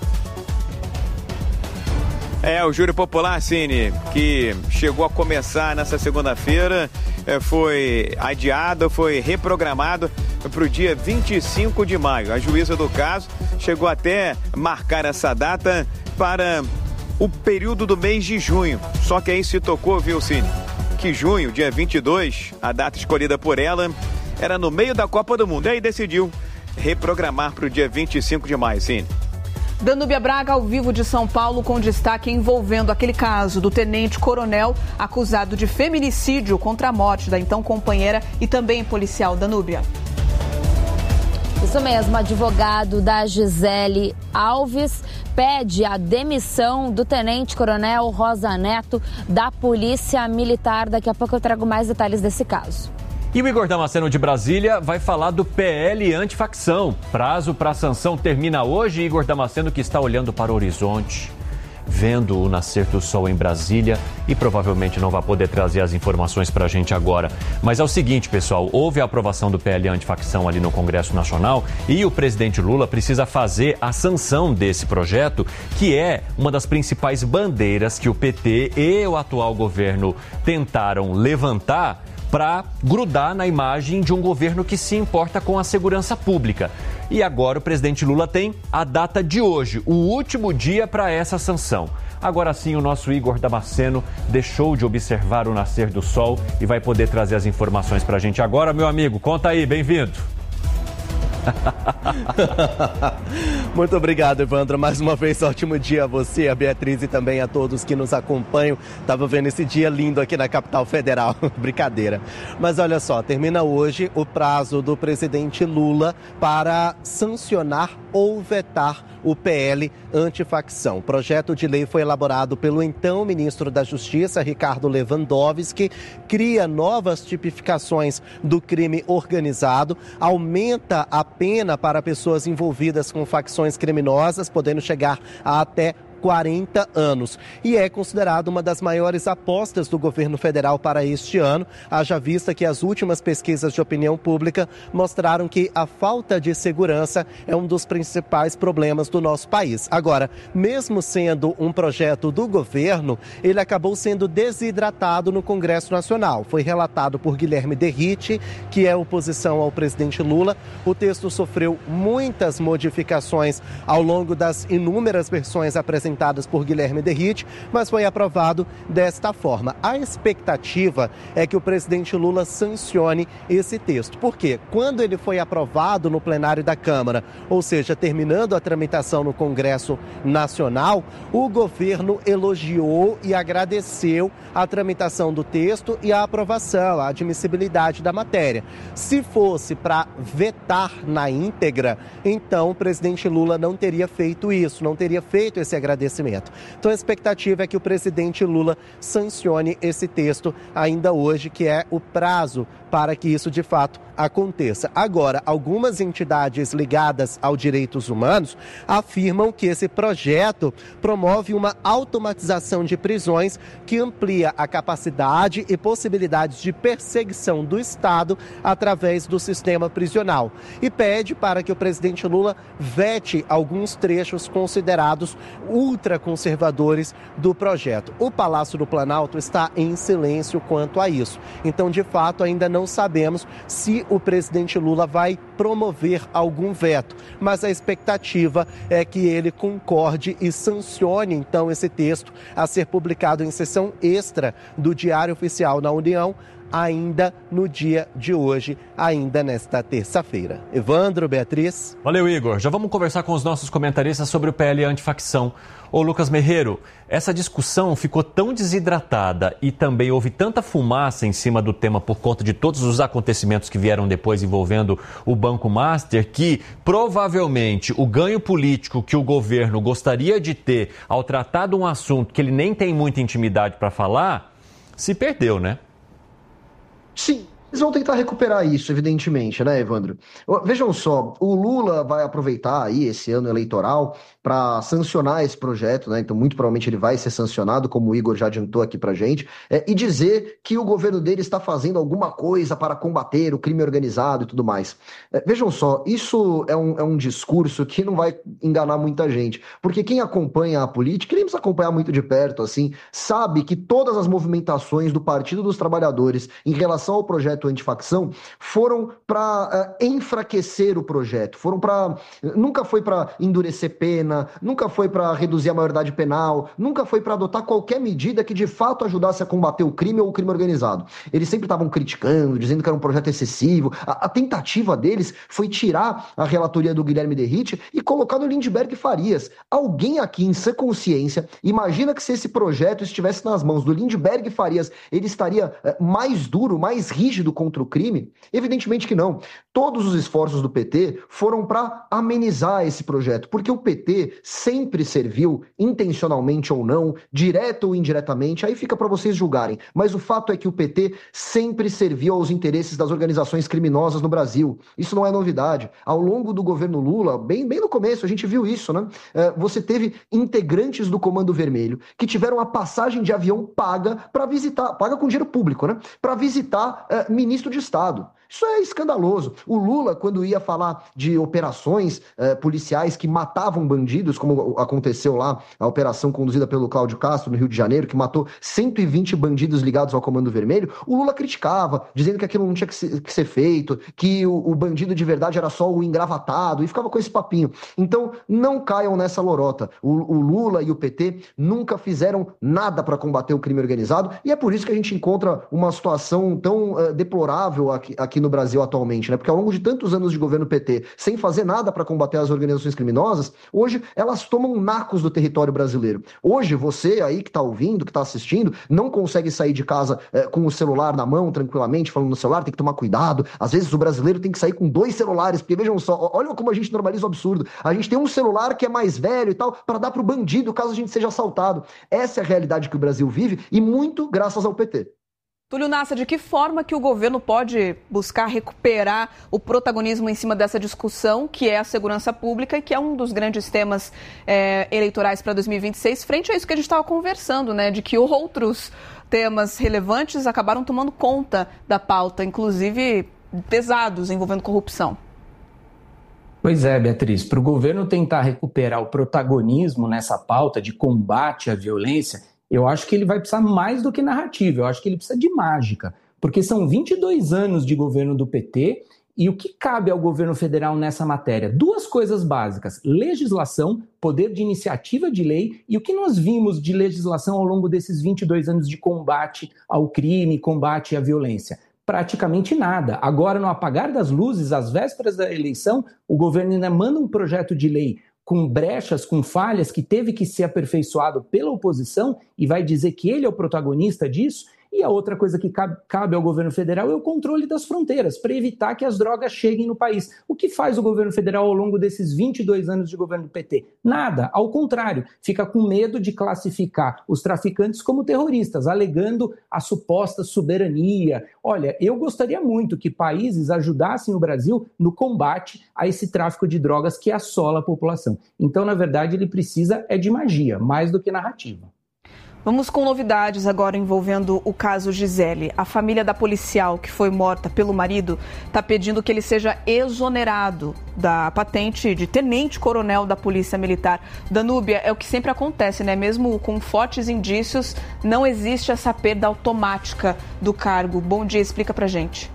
É, o júri popular, Cine, que chegou a começar nessa segunda-feira, foi adiado, foi reprogramado para o dia vinte e cinco de maio. A juíza do caso chegou até marcar essa data para o período do mês de junho. Só que aí se tocou, viu, Cine, que junho, dia vinte e dois, a data escolhida por ela, era no meio da Copa do Mundo. E aí decidiu reprogramar para o dia vinte e cinco de maio, Cine. Danúbia Braga, ao vivo de São Paulo, com destaque envolvendo aquele caso do tenente-coronel acusado de feminicídio contra a morte da então companheira e também policial. Danúbia. Isso mesmo, advogado da Gisele Alves pede a demissão do tenente-coronel Rosa Neto da Polícia Militar. Daqui a pouco eu trago mais detalhes desse caso. E o Igor Damasceno de Brasília vai falar do P L antifacção. Prazo para a sanção termina hoje. Igor Damasceno que está olhando para o horizonte, vendo o nascer do sol em Brasília e provavelmente não vai poder trazer as informações para a gente agora. Mas é o seguinte, pessoal, houve a aprovação do P L antifacção ali no Congresso Nacional e o presidente Lula precisa fazer a sanção desse projeto, que é uma das principais bandeiras que o P T e o atual governo tentaram levantar para grudar na imagem de um governo que se importa com a segurança pública. E agora o presidente Lula tem a data de hoje, o último dia para essa sanção. Agora sim, o nosso Igor Damasceno deixou de observar o nascer do sol e vai poder trazer as informações para a gente agora. Meu amigo, conta aí, bem-vindo. Muito obrigado, Evandro. Mais uma vez, ótimo dia a você, a Beatriz e também a todos que nos acompanham. Estava vendo esse dia lindo aqui na capital federal. Brincadeira. Mas olha só, termina hoje o prazo do presidente Lula para sancionar ou vetar o P L antifacção. O projeto de lei foi elaborado pelo então ministro da Justiça, Ricardo Lewandowski, cria novas tipificações do crime organizado, aumenta a pena para pessoas envolvidas com facções criminosas, podendo chegar a até quarenta anos. E é considerado uma das maiores apostas do governo federal para este ano, haja vista que as últimas pesquisas de opinião pública mostraram que a falta de segurança é um dos principais problemas do nosso país. Agora, mesmo sendo um projeto do governo, ele acabou sendo desidratado no Congresso Nacional. Foi relatado por Guilherme Derrite, que é oposição ao presidente Lula. O texto sofreu muitas modificações ao longo das inúmeras versões apresentadas por Guilherme Derrite, mas foi aprovado desta forma. A expectativa é que o presidente Lula sancione esse texto. Por quê? Quando ele foi aprovado no plenário da Câmara, ou seja, terminando a tramitação no Congresso Nacional, o governo elogiou e agradeceu a tramitação do texto e a aprovação, a admissibilidade da matéria. Se fosse para vetar na íntegra, então o presidente Lula não teria feito isso, não teria feito esse agradecimento. Então a expectativa é que o presidente Lula sancione esse texto ainda hoje, que é o prazo para que isso de fato aconteça. Agora, algumas entidades ligadas aos direitos humanos afirmam que esse projeto promove uma automatização de prisões que amplia a capacidade e possibilidades de perseguição do Estado através do sistema prisional e pede para que o presidente Lula vete alguns trechos considerados ultraconservadores do projeto. O Palácio do Planalto está em silêncio quanto a isso. Então, de fato, ainda não sabemos se o presidente Lula vai promover algum veto, mas a expectativa é que ele concorde e sancione, então, esse texto a ser publicado em sessão extra do Diário Oficial na União, ainda no dia de hoje, ainda nesta terça-feira. Evandro, Beatriz. Valeu, Igor. Já vamos conversar com os nossos comentaristas sobre o P L antifacção. Ô, Lucas Merreiro, essa discussão ficou tão desidratada e também houve tanta fumaça em cima do tema por conta de todos os acontecimentos que vieram depois envolvendo o Banco Master, que provavelmente o ganho político que o governo gostaria de ter ao tratar de um assunto que ele nem tem muita intimidade para falar, se perdeu, né? Sim, eles vão tentar recuperar isso, evidentemente, né, Evandro? Vejam só, o Lula vai aproveitar aí esse ano eleitoral para sancionar esse projeto, né? Então, muito provavelmente ele vai ser sancionado, como o Igor já adiantou aqui pra gente, é, e dizer que o governo dele está fazendo alguma coisa para combater o crime organizado e tudo mais. É, vejam só, isso é um, é um discurso que não vai enganar muita gente, porque quem acompanha a política, quem precisa acompanhar muito de perto, assim, sabe que todas as movimentações do Partido dos Trabalhadores em relação ao projeto antifacção foram para uh, enfraquecer o projeto, foram para nunca foi para endurecer pena, nunca foi para reduzir a maioridade penal, nunca foi para adotar qualquer medida que de fato ajudasse a combater o crime ou o crime organizado. Eles sempre estavam criticando, dizendo que era um projeto excessivo. A, a tentativa deles foi tirar a relatoria do Guilherme Derrite e colocar no Lindbergh Farias. Alguém aqui em sã consciência imagina que se esse projeto estivesse nas mãos do Lindbergh Farias, ele estaria é, mais duro, mais rígido contra o crime? Evidentemente que não. Todos os esforços do P T foram para amenizar esse projeto, porque o P T sempre serviu, intencionalmente ou não, direto ou indiretamente, aí fica para vocês julgarem, mas o fato é que o P T sempre serviu aos interesses das organizações criminosas no Brasil. Isso não é novidade. Ao longo do governo Lula, bem, bem no começo, a gente viu isso, né? Você teve integrantes do Comando Vermelho que tiveram a passagem de avião paga para visitar, paga com dinheiro público, né? Para visitar uh, ministro de Estado. Isso é escandaloso. O Lula, quando ia falar de operações uh, policiais que matavam bandidos, como aconteceu lá, a operação conduzida pelo Cláudio Castro no Rio de Janeiro, que matou cento e vinte bandidos ligados ao Comando Vermelho, o Lula criticava, dizendo que aquilo não tinha que ser, que ser feito, que o, o bandido de verdade era só o engravatado, e ficava com esse papinho. Então, não caiam nessa lorota. O, o Lula e o P T nunca fizeram nada para combater o crime organizado, e é por isso que a gente encontra uma situação tão uh, deplorável aqui, aqui no Brasil atualmente, né? Porque ao longo de tantos anos de governo P T, sem fazer nada para combater as organizações criminosas, hoje elas tomam nacos do território brasileiro. Hoje, você aí que está ouvindo, que está assistindo, não consegue sair de casa uh, com o celular na mão, tranquilamente, falando no celular, tem que tomar cuidado. Às vezes o brasileiro tem que sair com dois celulares, porque vejam só, olha como a gente normaliza o absurdo. A gente tem um celular que é mais velho e tal, para dar para o bandido caso a gente seja assaltado. Essa é a realidade que o Brasil vive e muito graças ao P T. Túlio Nassa, de que forma que o governo pode buscar recuperar o protagonismo em cima dessa discussão, que é a segurança pública e que é um dos grandes temas é, eleitorais para dois mil e vinte e seis, frente a isso que a gente estava conversando, né, de que outros temas relevantes acabaram tomando conta da pauta, inclusive pesados, envolvendo corrupção? Pois é, Beatriz, para o governo tentar recuperar o protagonismo nessa pauta de combate à violência, eu acho que ele vai precisar mais do que narrativa, eu acho que ele precisa de mágica, porque são vinte e dois anos de governo do P T e o que cabe ao governo federal nessa matéria? Duas coisas básicas, legislação, poder de iniciativa de lei e o que nós vimos de legislação ao longo desses vinte e dois anos de combate ao crime, combate à violência. Praticamente nada. Agora, no apagar das luzes, às vésperas da eleição, o governo ainda manda um projeto de lei com brechas, com falhas, que teve que ser aperfeiçoado pela oposição e vai dizer que ele é o protagonista disso. E a outra coisa que cabe, cabe ao governo federal é o controle das fronteiras, para evitar que as drogas cheguem no país. O que faz o governo federal ao longo desses vinte e dois anos de governo do P T? Nada, ao contrário, fica com medo de classificar os traficantes como terroristas, alegando a suposta soberania. Olha, eu gostaria muito que países ajudassem o Brasil no combate a esse tráfico de drogas que assola a população. Então, na verdade, ele precisa é de magia, mais do que narrativa. Vamos com novidades agora envolvendo o caso Gisele. A família da policial que foi morta pelo marido está pedindo que ele seja exonerado da patente de tenente-coronel da Polícia Militar. Danúbia, é o que sempre acontece, né? Mesmo com fortes indícios, não existe essa perda automática do cargo. Bom dia, explica pra gente.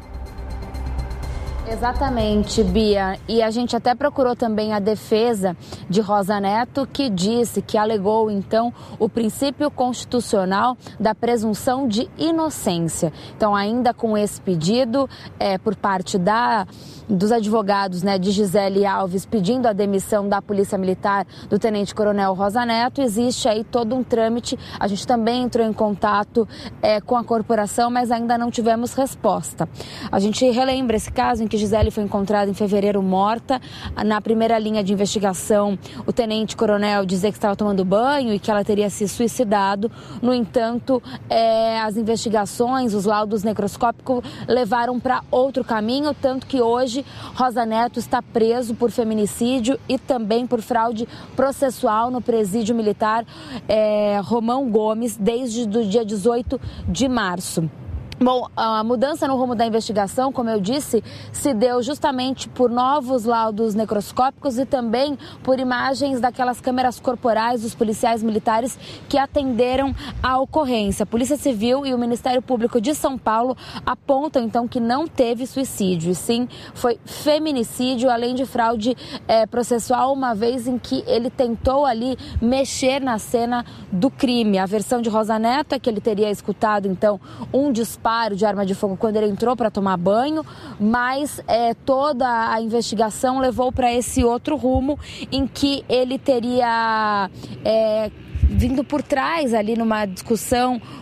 Exatamente, Bia. E a gente até procurou também a defesa de Rosa Neto, que disse, que alegou, então, o princípio constitucional da presunção de inocência. Então, ainda com esse pedido, é, por parte da, dos advogados, né, de Gisele Alves, pedindo a demissão da Polícia Militar do Tenente-Coronel Rosa Neto, existe aí todo um trâmite. A gente também entrou em contato é, com a corporação, mas ainda não tivemos resposta. A gente relembra esse caso em que Gisele foi encontrada em fevereiro morta. Na primeira linha de investigação, o tenente-coronel dizia que estava tomando banho e que ela teria se suicidado. No entanto, é, as investigações, os laudos necroscópicos levaram para outro caminho, tanto que hoje Rosa Neto está preso por feminicídio e também por fraude processual no presídio militar é, Romão Gomes desde o dia dezoito de março. Bom, a mudança no rumo da investigação, como eu disse, se deu justamente por novos laudos necroscópicos e também por imagens daquelas câmeras corporais dos policiais militares que atenderam a ocorrência. A Polícia Civil e o Ministério Público de São Paulo apontam, então, que não teve suicídio, e sim foi feminicídio, além de fraude é, processual, uma vez em que ele tentou ali mexer na cena do crime. A versão de Rosa Neto é que ele teria escutado, então, um disparo de arma de fogo quando ele entrou para tomar banho, mas é, toda a investigação levou para esse outro rumo em que ele teria é, vindo por trás ali numa discussão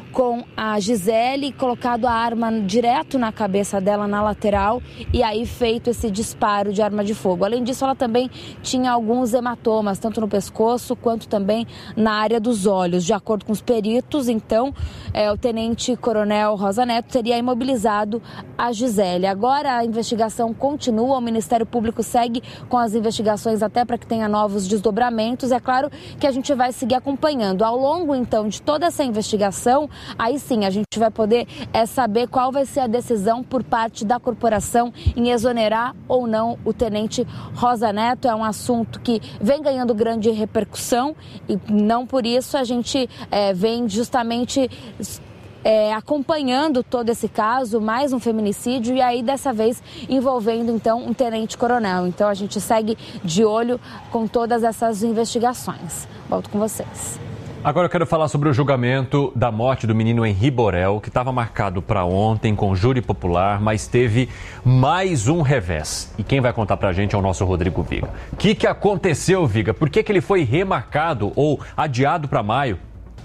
com a Gisele, colocado a arma direto na cabeça dela, na lateral, e aí feito esse disparo de arma de fogo. Além disso, ela também tinha alguns hematomas, tanto no pescoço quanto também na área dos olhos. De acordo com os peritos, então, é, o tenente-coronel Rosa Neto teria imobilizado a Gisele. Agora a investigação continua, o Ministério Público segue com as investigações até para que tenha novos desdobramentos. É claro que a gente vai seguir acompanhando. Ao longo, então, de toda essa investigação, aí sim a gente vai poder é, saber qual vai ser a decisão por parte da corporação em exonerar ou não o tenente Rosa Neto. É um assunto que vem ganhando grande repercussão e não por isso a gente é, vem justamente é, acompanhando todo esse caso, mais um feminicídio, e aí dessa vez envolvendo então um tenente-coronel. Então a gente segue de olho com todas essas investigações. Volto com vocês. Agora eu quero falar sobre o julgamento da morte do menino Henri Borel, que estava marcado para ontem com júri popular, mas teve mais um revés. E quem vai contar para a gente é o nosso Rodrigo Viga. O que, que aconteceu, Viga? Por que, que ele foi remarcado ou adiado para maio?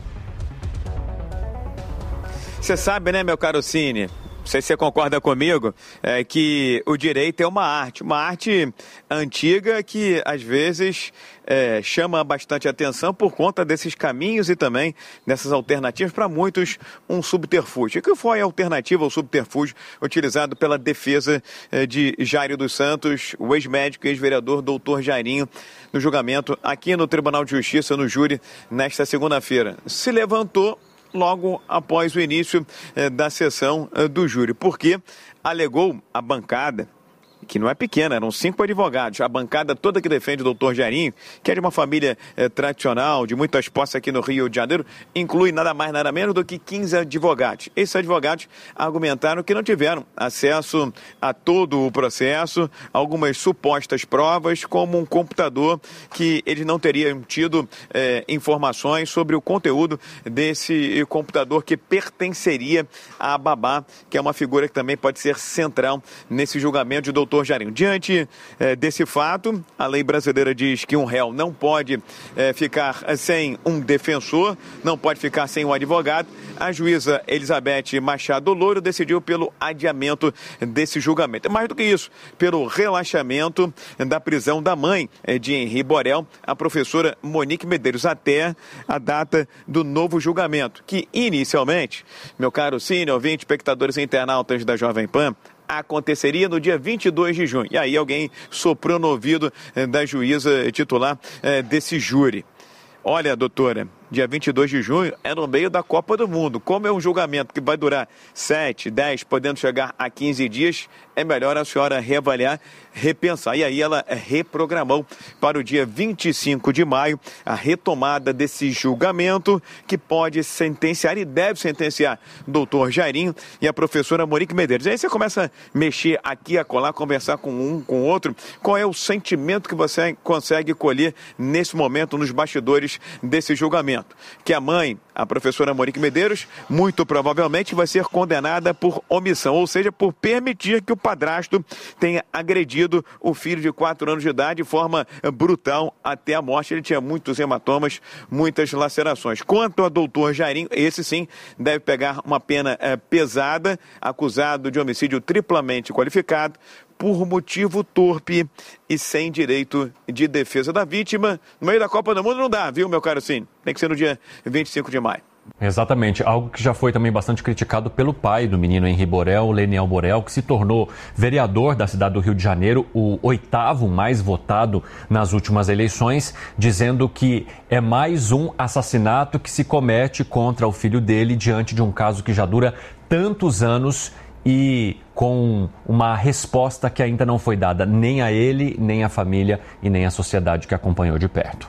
Você sabe, né, meu caro Cine? Não sei se você concorda comigo, é que o direito é uma arte, uma arte antiga que às vezes é, chama bastante atenção por conta desses caminhos e também dessas alternativas, para muitos um subterfúgio. E que foi a alternativa ao subterfúgio utilizado pela defesa é, de Jairo dos Santos, o ex-médico e ex-vereador doutor Jairinho, no julgamento aqui no Tribunal de Justiça, no júri, nesta segunda-feira. Se levantou logo após o início eh, da sessão eh, do júri, porque alegou a bancada, que não é pequena, eram cinco advogados, a bancada toda que defende o doutor Jairinho, que é de uma família eh, tradicional, de muitas posses aqui no Rio de Janeiro, inclui nada mais, nada menos do que quinze advogados. Esses advogados argumentaram que não tiveram acesso a todo o processo, algumas supostas provas, como um computador, que eles não teriam tido eh, informações sobre o conteúdo desse computador que pertenceria a Babá, que é uma figura que também pode ser central nesse julgamento de doutor Jairinho. Diante eh, desse fato, a lei brasileira diz que um réu não pode eh, ficar sem um defensor, não pode ficar sem um advogado. A juíza Elizabeth Machado Louro decidiu pelo adiamento desse julgamento. Mais do que isso, pelo relaxamento da prisão da mãe eh, de Henri Borel, a professora Monique Medeiros, até a data do novo julgamento, que inicialmente, meu caro Cine, ouvinte, espectadores e internautas da Jovem Pan, aconteceria no dia vinte e dois de junho. E aí alguém soprou no ouvido eh, da juíza titular eh, desse júri. Olha, doutora, dia vinte e dois de junho é no meio da Copa do Mundo. Como é um julgamento que vai durar sete, dez, podendo chegar a quinze dias, é melhor a senhora reavaliar, repensar. E aí ela reprogramou para o dia vinte e cinco de maio a retomada desse julgamento, que pode sentenciar e deve sentenciar o doutor Jairinho e a professora Monique Medeiros. Aí você começa a mexer aqui, a colar, conversar com um, com o outro. Qual é o sentimento que você consegue colher nesse momento nos bastidores desse julgamento? Que a mãe, a professora Monique Medeiros, muito provavelmente vai ser condenada por omissão, ou seja, por permitir que o padrasto tenha agredido o filho de quatro anos de idade de forma brutal até a morte. Ele tinha muitos hematomas, muitas lacerações. Quanto ao doutor Jairinho, esse sim deve pegar uma pena é, pesada, acusado de homicídio triplamente qualificado, por motivo torpe e sem direito de defesa da vítima. No meio da Copa do Mundo não dá, viu, meu caro Cine? Tem que ser no dia vinte e cinco de maio. Exatamente, algo que já foi também bastante criticado pelo pai do menino Henri Borel, Leniel Borel, que se tornou vereador da cidade do Rio de Janeiro, o oitavo mais votado nas últimas eleições, dizendo que é mais um assassinato que se comete contra o filho dele diante de um caso que já dura tantos anos e com uma resposta que ainda não foi dada nem a ele, nem à família e nem à sociedade que acompanhou de perto.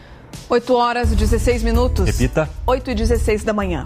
oito horas e dezesseis minutos. Repita. oito e dezesseis da manhã.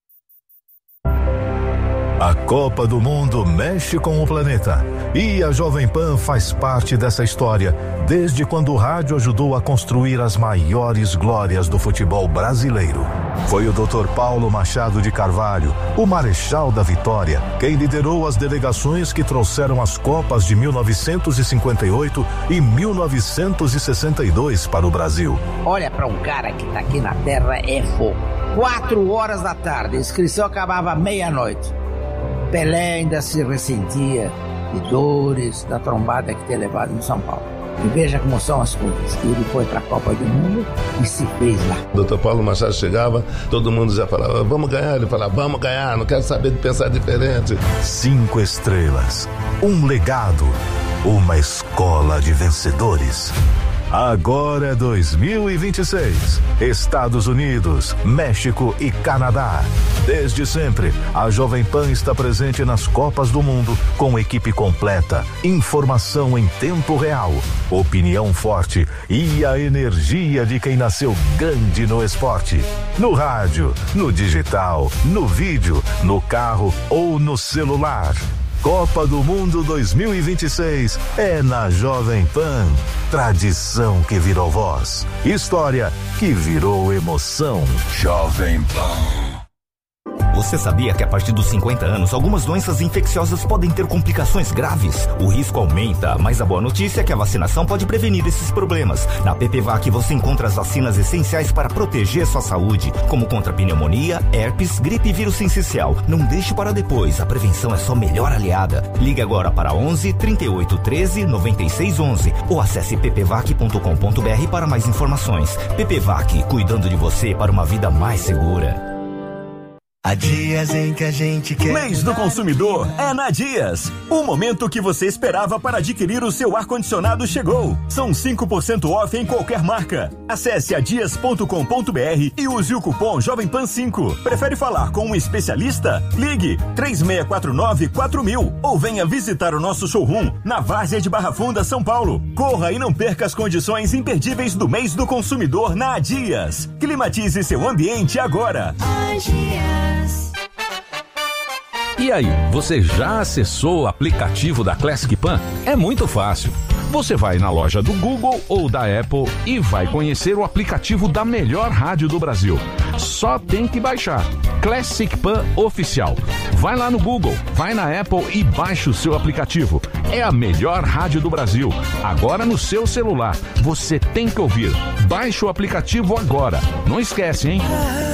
A Copa do Mundo mexe com o planeta e a Jovem Pan faz parte dessa história desde quando o rádio ajudou a construir as maiores glórias do futebol brasileiro. Foi o doutor Paulo Machado de Carvalho, o Marechal da Vitória, quem liderou as delegações que trouxeram as Copas de mil novecentos e cinquenta e oito e mil novecentos e sessenta e dois para o Brasil. Olha, para um cara que tá aqui na Terra é fogo. quatro horas da tarde. A inscrição acabava meia-noite. Pelé ainda se ressentia de dores da trombada que tinha levado em São Paulo. E veja como são as coisas. Ele foi para a Copa do Mundo e se fez lá. O doutor Paulo Machado chegava, todo mundo já falava, vamos ganhar. Ele falava, vamos ganhar, não quero saber de pensar diferente. Cinco estrelas, um legado, uma escola de vencedores. Agora é dois mil e vinte e seis. Estados Unidos, México e Canadá. Desde sempre, a Jovem Pan está presente nas Copas do Mundo com equipe completa, informação em tempo real, opinião forte e a energia de quem nasceu grande no esporte. No rádio, no digital, no vídeo, no carro ou no celular. Copa do Mundo dois mil e vinte e seis é na Jovem Pan. Tradição que virou voz. História que virou emoção. Jovem Pan. Você sabia que a partir dos cinquenta anos, algumas doenças infecciosas podem ter complicações graves? O risco aumenta, mas a boa notícia é que a vacinação pode prevenir esses problemas. Na PPVAC você encontra as vacinas essenciais para proteger sua saúde, como contra pneumonia, herpes, gripe e vírus sincicial. Não deixe para depois, a prevenção é sua melhor aliada. Ligue agora para onze, trinta e oito, treze, noventa e seis, onze ou acesse p p vac ponto com ponto b r para mais informações. PPVAC, cuidando de você para uma vida mais segura. Há dias em que a gente quer... Mês do consumidor é na Dias. O momento que você esperava para adquirir o seu ar-condicionado chegou. São cinco por cento off em qualquer marca. Acesse a dias ponto com ponto b r e use o cupom Jovem Pan cinco. Prefere falar com um especialista? Ligue três seis quatro nove, quatro mil ou venha visitar o nosso showroom na Várzea de Barra Funda, São Paulo. Corra e não perca as condições imperdíveis do mês do consumidor na Dias. Climatize seu ambiente agora. Dias. E aí, você já acessou o aplicativo da Classic Pan? É muito fácil. Você vai na loja do Google ou da Apple e vai conhecer o aplicativo da melhor rádio do Brasil. Só tem que baixar. Classic Pan Oficial. Vai lá no Google, vai na Apple e baixa o seu aplicativo. É a melhor rádio do Brasil. Agora no seu celular. Você tem que ouvir. Baixe o aplicativo agora. Não esquece, hein?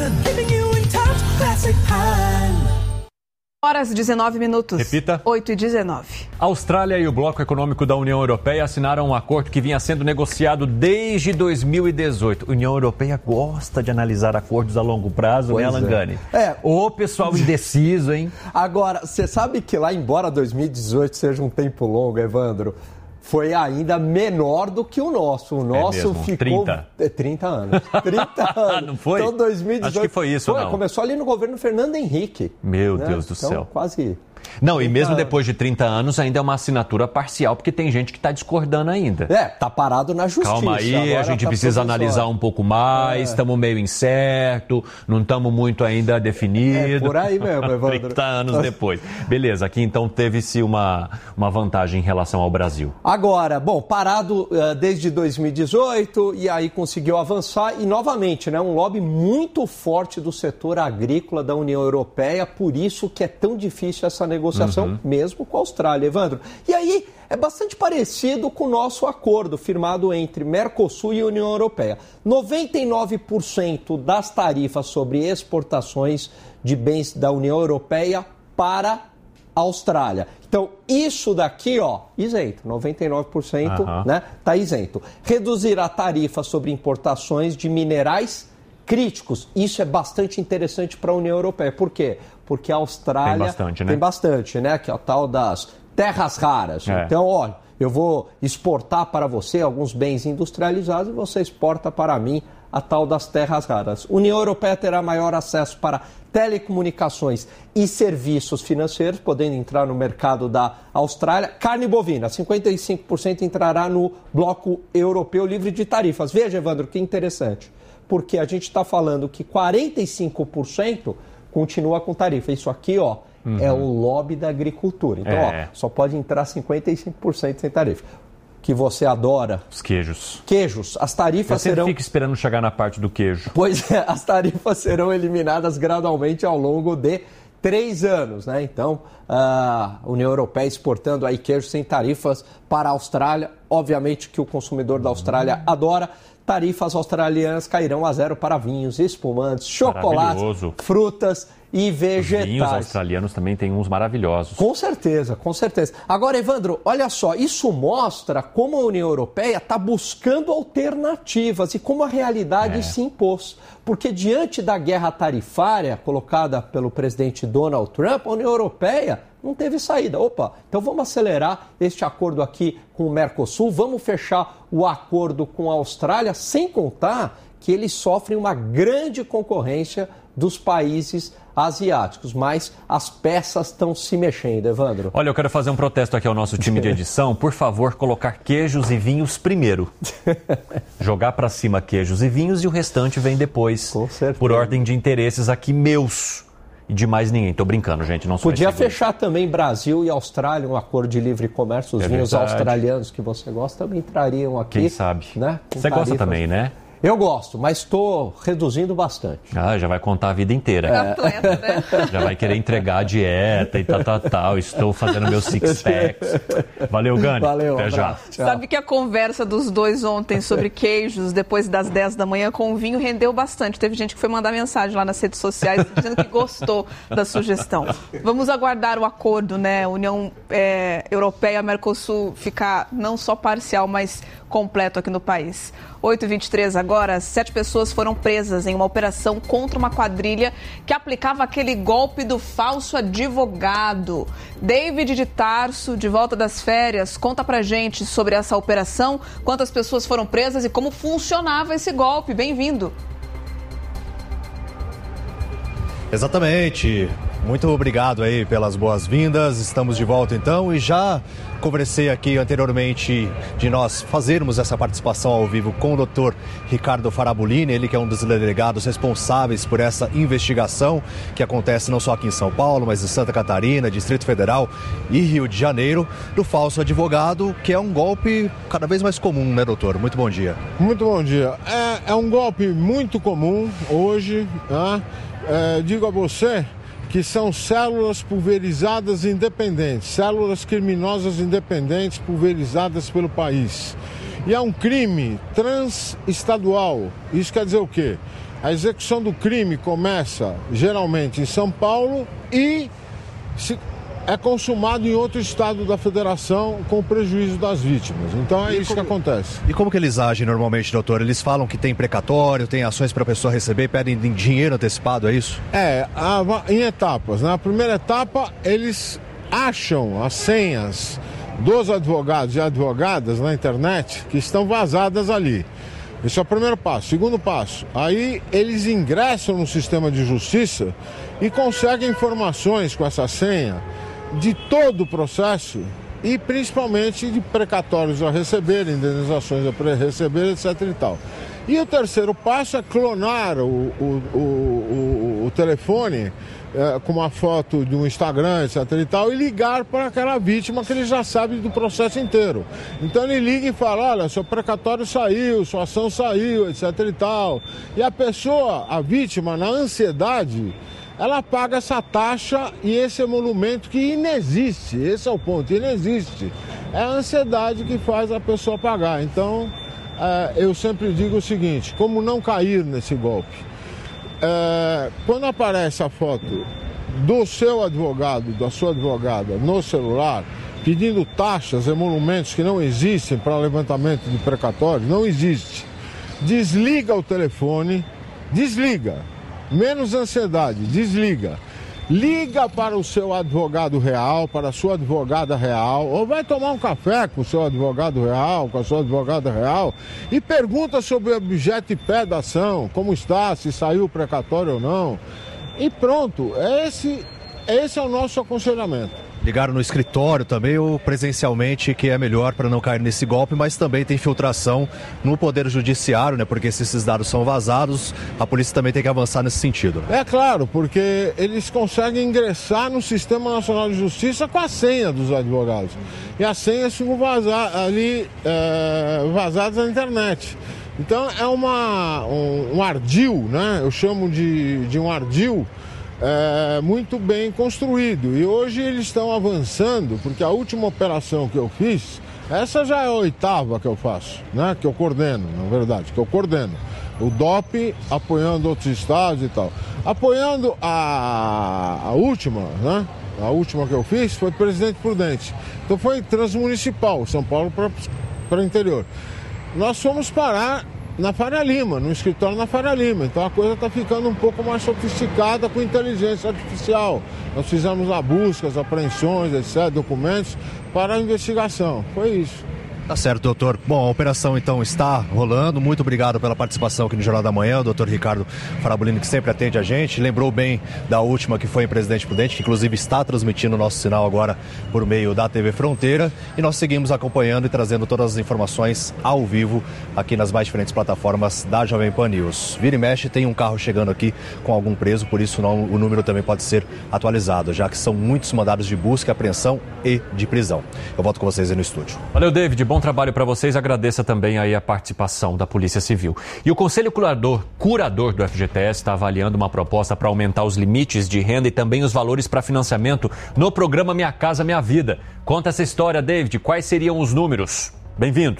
Horas dezenove minutos. Repita. oito e dezenove. A Austrália e o Bloco Econômico da União Europeia assinaram um acordo que vinha sendo negociado desde dois mil e dezoito. A União Europeia gosta de analisar acordos a longo prazo, pois né, Langani? É. Ô, pessoal indeciso, hein? Agora, você sabe que lá, embora dois mil e dezoito seja um tempo longo, Evandro, foi ainda menor do que o nosso. O nosso é mesmo, ficou... trinta. É, trinta anos. trinta anos. Não foi? Então, dois mil e dezoito... Acho que foi isso, foi, não. Começou ali no governo Fernando Henrique. Meu né? Deus do então, céu. Quase... Não, e mesmo depois de trinta anos, ainda é uma assinatura parcial, porque tem gente que está discordando ainda. É, tá parado na justiça. Calma aí, agora a gente tá precisa professor. analisar um pouco mais, estamos é. meio incerto, não estamos muito ainda definido. É por aí mesmo, Evandro. trinta anos depois. Beleza, aqui então teve-se uma, uma vantagem em relação ao Brasil. Agora, bom, parado uh, desde dois mil e dezoito e aí conseguiu avançar e novamente, né, um lobby muito forte do setor agrícola da União Europeia, por isso que é tão difícil essa negociação, uhum. mesmo com a Austrália, Evandro. E aí é bastante parecido com o nosso acordo firmado entre Mercosul e União Europeia. noventa e nove por cento das tarifas sobre exportações de bens da União Europeia para a Austrália. Então, isso daqui, ó, isento, noventa e nove por cento, uhum. né, tá isento. Reduzir a tarifa sobre importações de minerais críticos. Isso é bastante interessante para a União Europeia. Por quê? Porque a Austrália tem bastante, né? Tem bastante, né? Que é o tal das terras raras. É. Então, olha, eu vou exportar para você alguns bens industrializados e você exporta para mim a tal das terras raras. União Europeia terá maior acesso para telecomunicações e serviços financeiros, podendo entrar no mercado da Austrália. Carne bovina, cinquenta e cinco por cento entrará no bloco europeu livre de tarifas. Veja, Evandro, que interessante. Porque a gente está falando que quarenta e cinco por cento continua com tarifa. Isso aqui, ó, uhum. é o lobby da agricultura. Então, é. ó, só pode entrar cinquenta e cinco por cento sem tarifa. Que você adora. Os queijos. Queijos. As tarifas Você serão... fica esperando chegar na parte do queijo. Pois é, as tarifas serão eliminadas gradualmente ao longo de três anos, né? Então, a União Europeia exportando aí queijo sem tarifas para a Austrália. Obviamente que o consumidor da Austrália adora. Tarifas australianas cairão a zero para vinhos, espumantes, chocolates, frutas e vegetais. Os vinhos australianos também têm uns maravilhosos. Com certeza, com certeza. Agora, Evandro, olha só, isso mostra como a União Europeia está buscando alternativas e como a realidade é. se impôs. Porque diante da guerra tarifária colocada pelo presidente Donald Trump, a União Europeia não teve saída. Opa, então vamos acelerar este acordo aqui com o Mercosul, vamos fechar o acordo com a Austrália, sem contar que eles sofrem uma grande concorrência dos países asiáticos, mas as peças estão se mexendo, Evandro. Olha, eu quero fazer um protesto aqui ao nosso time de edição. Por favor, colocar queijos e vinhos primeiro. Jogar para cima queijos e vinhos e o restante vem depois. Com certeza. Por ordem de interesses aqui meus. E de mais ninguém. Tô brincando, gente. Não sou Podia fechar também Brasil e Austrália, um acordo de livre comércio. Os é vinhos verdade. australianos que você gosta também entrariam aqui. Quem sabe? Né? Você gosta também, né? Eu gosto, mas estou reduzindo bastante. Ah, já vai contar a vida inteira. É. Atleta, né? Já vai querer entregar a dieta e tal, tal, tal. Estou fazendo meus six packs. Valeu, Gani. Valeu, até já. Tchau. Sabe que a conversa dos dois ontem sobre queijos, depois das dez da manhã, com o vinho, rendeu bastante. Teve gente que foi mandar mensagem lá nas redes sociais dizendo que gostou da sugestão. Vamos aguardar o acordo, né? União é, Europeia-Mercosul ficar não só parcial, mas completo aqui no país. oito e vinte e três agora, sete pessoas foram presas em uma operação contra uma quadrilha que aplicava aquele golpe do falso advogado. David de Tarso, de volta das férias, conta pra gente sobre essa operação, quantas pessoas foram presas e como funcionava esse golpe. Bem-vindo. Exatamente. Muito obrigado aí pelas boas-vindas. Estamos de volta então e já conversei aqui anteriormente de nós fazermos essa participação ao vivo com o doutor Ricardo Farabolini, ele que é um dos delegados responsáveis por essa investigação que acontece não só aqui em São Paulo, mas em Santa Catarina, Distrito Federal e Rio de Janeiro, do falso advogado, que é um golpe cada vez mais comum, né, doutor? Muito bom dia. Muito bom dia. É, é um golpe muito comum hoje, né? É, digo a você que são células pulverizadas independentes, células criminosas independentes pulverizadas pelo país. E é um crime transestadual. Isso quer dizer o quê? A execução do crime começa geralmente em São Paulo e se é consumado em outro estado da federação com prejuízo das vítimas. Então é e isso como, que acontece. E como que eles agem normalmente, doutor? Eles falam que tem precatório, tem ações para a pessoa receber, pedem dinheiro antecipado, é isso? É, a, em etapas. Na primeira etapa, eles acham as senhas dos advogados e advogadas na internet que estão vazadas ali. Esse é o primeiro passo. Segundo passo, aí eles ingressam no sistema de justiça e conseguem informações com essa senha de todo o processo e principalmente de precatórios a receber, indenizações a receber, etc e tal. E o terceiro passo é clonar o, o, o, o, o telefone é, com uma foto de um Instagram, etc e tal, e ligar para aquela vítima que ele já sabe do processo inteiro. Então ele liga e fala, olha, seu precatório saiu, sua ação saiu, etc e tal. E a pessoa, a vítima, na ansiedade, ela paga essa taxa e esse emolumento que inexiste. Esse é o ponto, inexiste. É a ansiedade que faz a pessoa pagar. Então, é, eu sempre digo o seguinte, como não cair nesse golpe? É, quando aparece a foto do seu advogado, da sua advogada no celular, pedindo taxas, emolumentos que não existem para levantamento de precatório, não existe. Desliga o telefone, desliga. Menos ansiedade, desliga. Liga para o seu advogado real, para a sua advogada real, ou vai tomar um café com o seu advogado real, com a sua advogada real, e pergunta sobre o objeto e pé da ação, como está, se saiu o precatório ou não. E pronto, esse, esse é o nosso aconselhamento. Ligaram no escritório também ou presencialmente, que é melhor para não cair nesse golpe, mas também tem filtração no Poder Judiciário, né? Porque se esses dados são vazados, a polícia também tem que avançar nesse sentido. É claro, porque eles conseguem ingressar no Sistema Nacional de Justiça com a senha dos advogados. E as senhas ficam vazar, ali é, vazadas na internet. Então é uma, um, um ardil, né? Eu chamo de, de um ardil, é, muito bem construído. E hoje eles estão avançando, porque a última operação que eu fiz, essa já é a oitava que eu faço, né? Que eu coordeno, na verdade, que eu coordeno. O D O P apoiando outros estados e tal. Apoiando a, a última, né? A última que eu fiz foi Presidente Prudente. Então foi transmunicipal, São Paulo para o interior. Nós fomos parar na Faria Lima, no escritório na Faria Lima. Então a coisa está ficando um pouco mais sofisticada com inteligência artificial. Nós fizemos lá buscas, apreensões, etcétera, documentos para a investigação. Foi isso. Tá certo, doutor. Bom, a operação então está rolando. Muito obrigado pela participação aqui no Jornal da Manhã, o doutor Ricardo Farabolini, que sempre atende a gente. Lembrou bem da última que foi em Presidente Prudente, que inclusive está transmitindo o nosso sinal agora por meio da T V Fronteira. E nós seguimos acompanhando e trazendo todas as informações ao vivo aqui nas mais diferentes plataformas da Jovem Pan News. Vira e mexe, tem um carro chegando aqui com algum preso, por isso não, o número também pode ser atualizado, já que são muitos mandados de busca, apreensão e de prisão. Eu volto com vocês aí no estúdio. Valeu, David. Bom trabalho para vocês. Agradeça também aí a participação da Polícia Civil. E o Conselho Curador, Curador do F G T S está avaliando uma proposta para aumentar os limites de renda e também os valores para financiamento no programa Minha Casa Minha Vida. Conta essa história, David. Quais seriam os números? Bem-vindo.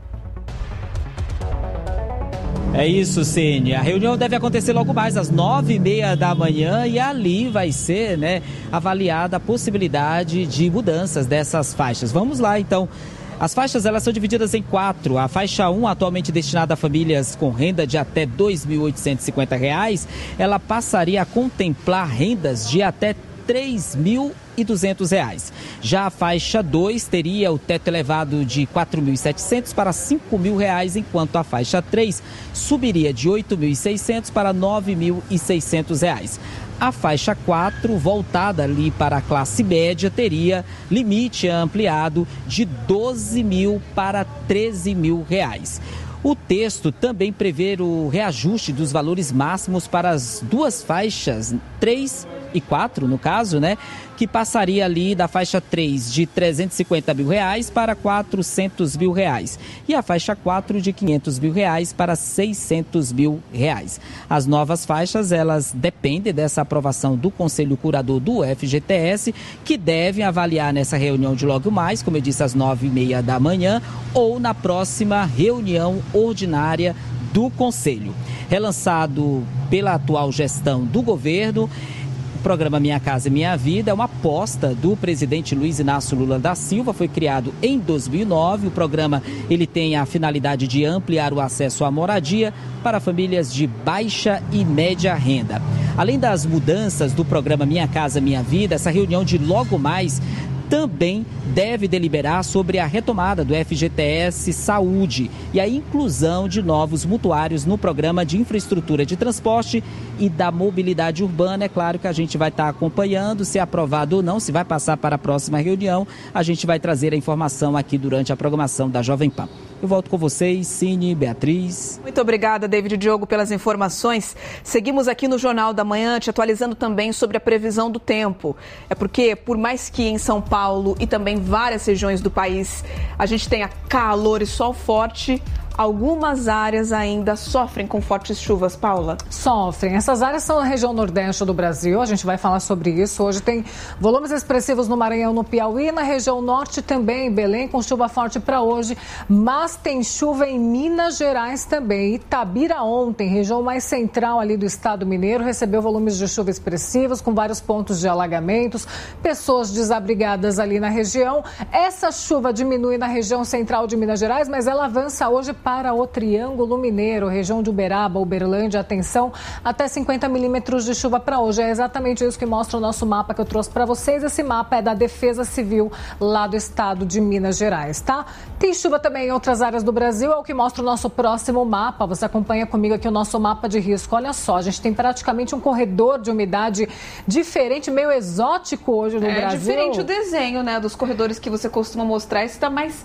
É isso, Cine. A reunião deve acontecer logo mais às nove e meia da manhã e ali vai ser, né, avaliada a possibilidade de mudanças dessas faixas. Vamos lá, então. As faixas, elas são divididas em quatro. A faixa um, atualmente destinada a famílias com renda de até dois mil oitocentos e cinquenta reais, ela passaria a contemplar rendas de até três mil e duzentos reais. Já a faixa dois teria o teto elevado de quatro mil e setecentos para cinco mil reais, enquanto a faixa três subiria de oito mil e seiscentos para nove mil e seiscentos reais. A faixa quatro, voltada ali para a classe média, teria limite ampliado de doze mil para treze mil reais. O texto também prevê o reajuste dos valores máximos para as duas faixas, três e quatro no caso, né? Que passaria ali da faixa três de trezentos e cinquenta mil reais para quatrocentos mil reais. E a faixa quatro de quinhentos mil reais para seiscentos mil reais. As novas faixas, elas dependem dessa aprovação do Conselho Curador do F G T S, que devem avaliar nessa reunião de logo mais, como eu disse, às nove e meia da manhã, ou na próxima reunião ordinária do Conselho. Relançado pela atual gestão do governo, o programa Minha Casa Minha Vida é uma aposta do presidente Luiz Inácio Lula da Silva, foi criado em dois mil e nove. O programa ele tem a finalidade de ampliar o acesso à moradia para famílias de baixa e média renda. Além das mudanças do programa Minha Casa Minha Vida, essa reunião de logo mais também deve deliberar sobre a retomada do F G T S Saúde e a inclusão de novos mutuários no programa de infraestrutura de transporte e da mobilidade urbana. É claro que a gente vai estar acompanhando, se é aprovado ou não, se vai passar para a próxima reunião. A gente vai trazer a informação aqui durante a programação da Jovem Pan. Eu volto com vocês, Cine, Beatriz. Muito obrigada, David e Diogo, pelas informações. Seguimos aqui no Jornal da Manhã, te atualizando também sobre a previsão do tempo. É porque, por mais que em São Paulo e também várias regiões do país a gente tenha calor e sol forte, algumas áreas ainda sofrem com fortes chuvas, Paula? Sofrem. Essas áreas são a região nordeste do Brasil, a gente vai falar sobre isso. Hoje tem volumes expressivos no Maranhão, no Piauí, na região norte também, em Belém, com chuva forte para hoje. Mas tem chuva em Minas Gerais também. Itabira ontem, região mais central ali do estado mineiro, recebeu volumes de chuva expressivos, com vários pontos de alagamentos, pessoas desabrigadas ali na região. Essa chuva diminui na região central de Minas Gerais, mas ela avança hoje para para o Triângulo Mineiro, região de Uberaba, Uberlândia, atenção, até cinquenta milímetros de chuva para hoje. É exatamente isso que mostra o nosso mapa que eu trouxe para vocês. Esse mapa é da Defesa Civil lá do estado de Minas Gerais, tá? Tem chuva também em outras áreas do Brasil, é o que mostra o nosso próximo mapa. Você acompanha comigo aqui o nosso mapa de risco. Olha só, a gente tem praticamente um corredor de umidade diferente, meio exótico hoje no é Brasil. É diferente o desenho, né, dos corredores que você costuma mostrar. Esse está mais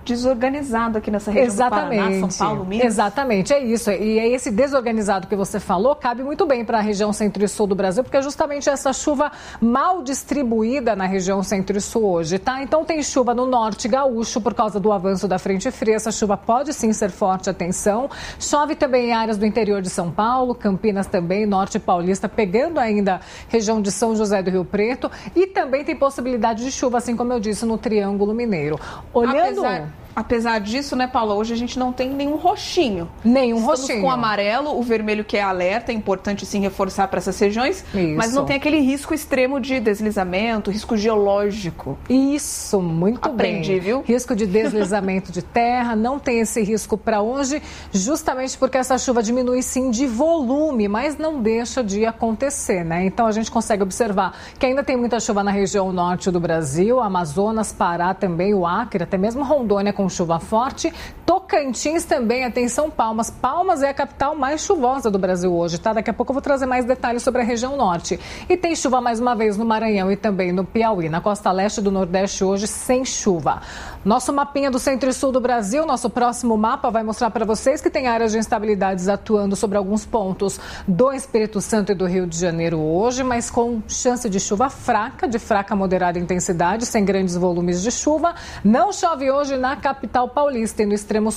desorganizado aqui nessa região Exatamente. do Paraná, São Paulo, Minas. Exatamente, é isso. E é esse desorganizado que você falou cabe muito bem para a região centro e sul do Brasil, porque é justamente essa chuva mal distribuída na região centro e sul hoje, tá? Então tem chuva no norte gaúcho por causa do avanço da frente fria. Essa chuva pode sim ser forte, atenção. Chove também em áreas do interior de São Paulo, Campinas também, norte paulista, pegando ainda região de São José do Rio Preto. E também tem possibilidade de chuva, assim como eu disse, no Triângulo Mineiro. Olhando... Apesar... Apesar disso, né, Paula, hoje a gente não tem nenhum roxinho. Nenhum Estamos roxinho. com o amarelo, o vermelho que é alerta, é importante sim reforçar para essas regiões, Isso. mas não tem aquele risco extremo de deslizamento, risco geológico. Isso, muito Aprendi, bem. viu? Risco de deslizamento de terra, não tem esse risco para hoje, justamente porque essa chuva diminui sim de volume, mas não deixa de acontecer, né? Então a gente consegue observar que ainda tem muita chuva na região norte do Brasil, Amazonas, Pará também, o Acre, até mesmo Rondônia com chuva forte. Tocantins também, atenção, Palmas. Palmas é a capital mais chuvosa do Brasil hoje, tá? Daqui a pouco eu vou trazer mais detalhes sobre a região norte. E tem chuva mais uma vez no Maranhão e também no Piauí. Na costa leste do Nordeste hoje, sem chuva. Nosso mapinha do centro e sul do Brasil, nosso próximo mapa vai mostrar para vocês que tem áreas de instabilidades atuando sobre alguns pontos do Espírito Santo e do Rio de Janeiro hoje, mas com chance de chuva fraca, de fraca a moderada intensidade, sem grandes volumes de chuva. Não chove hoje na capital paulista e no extremo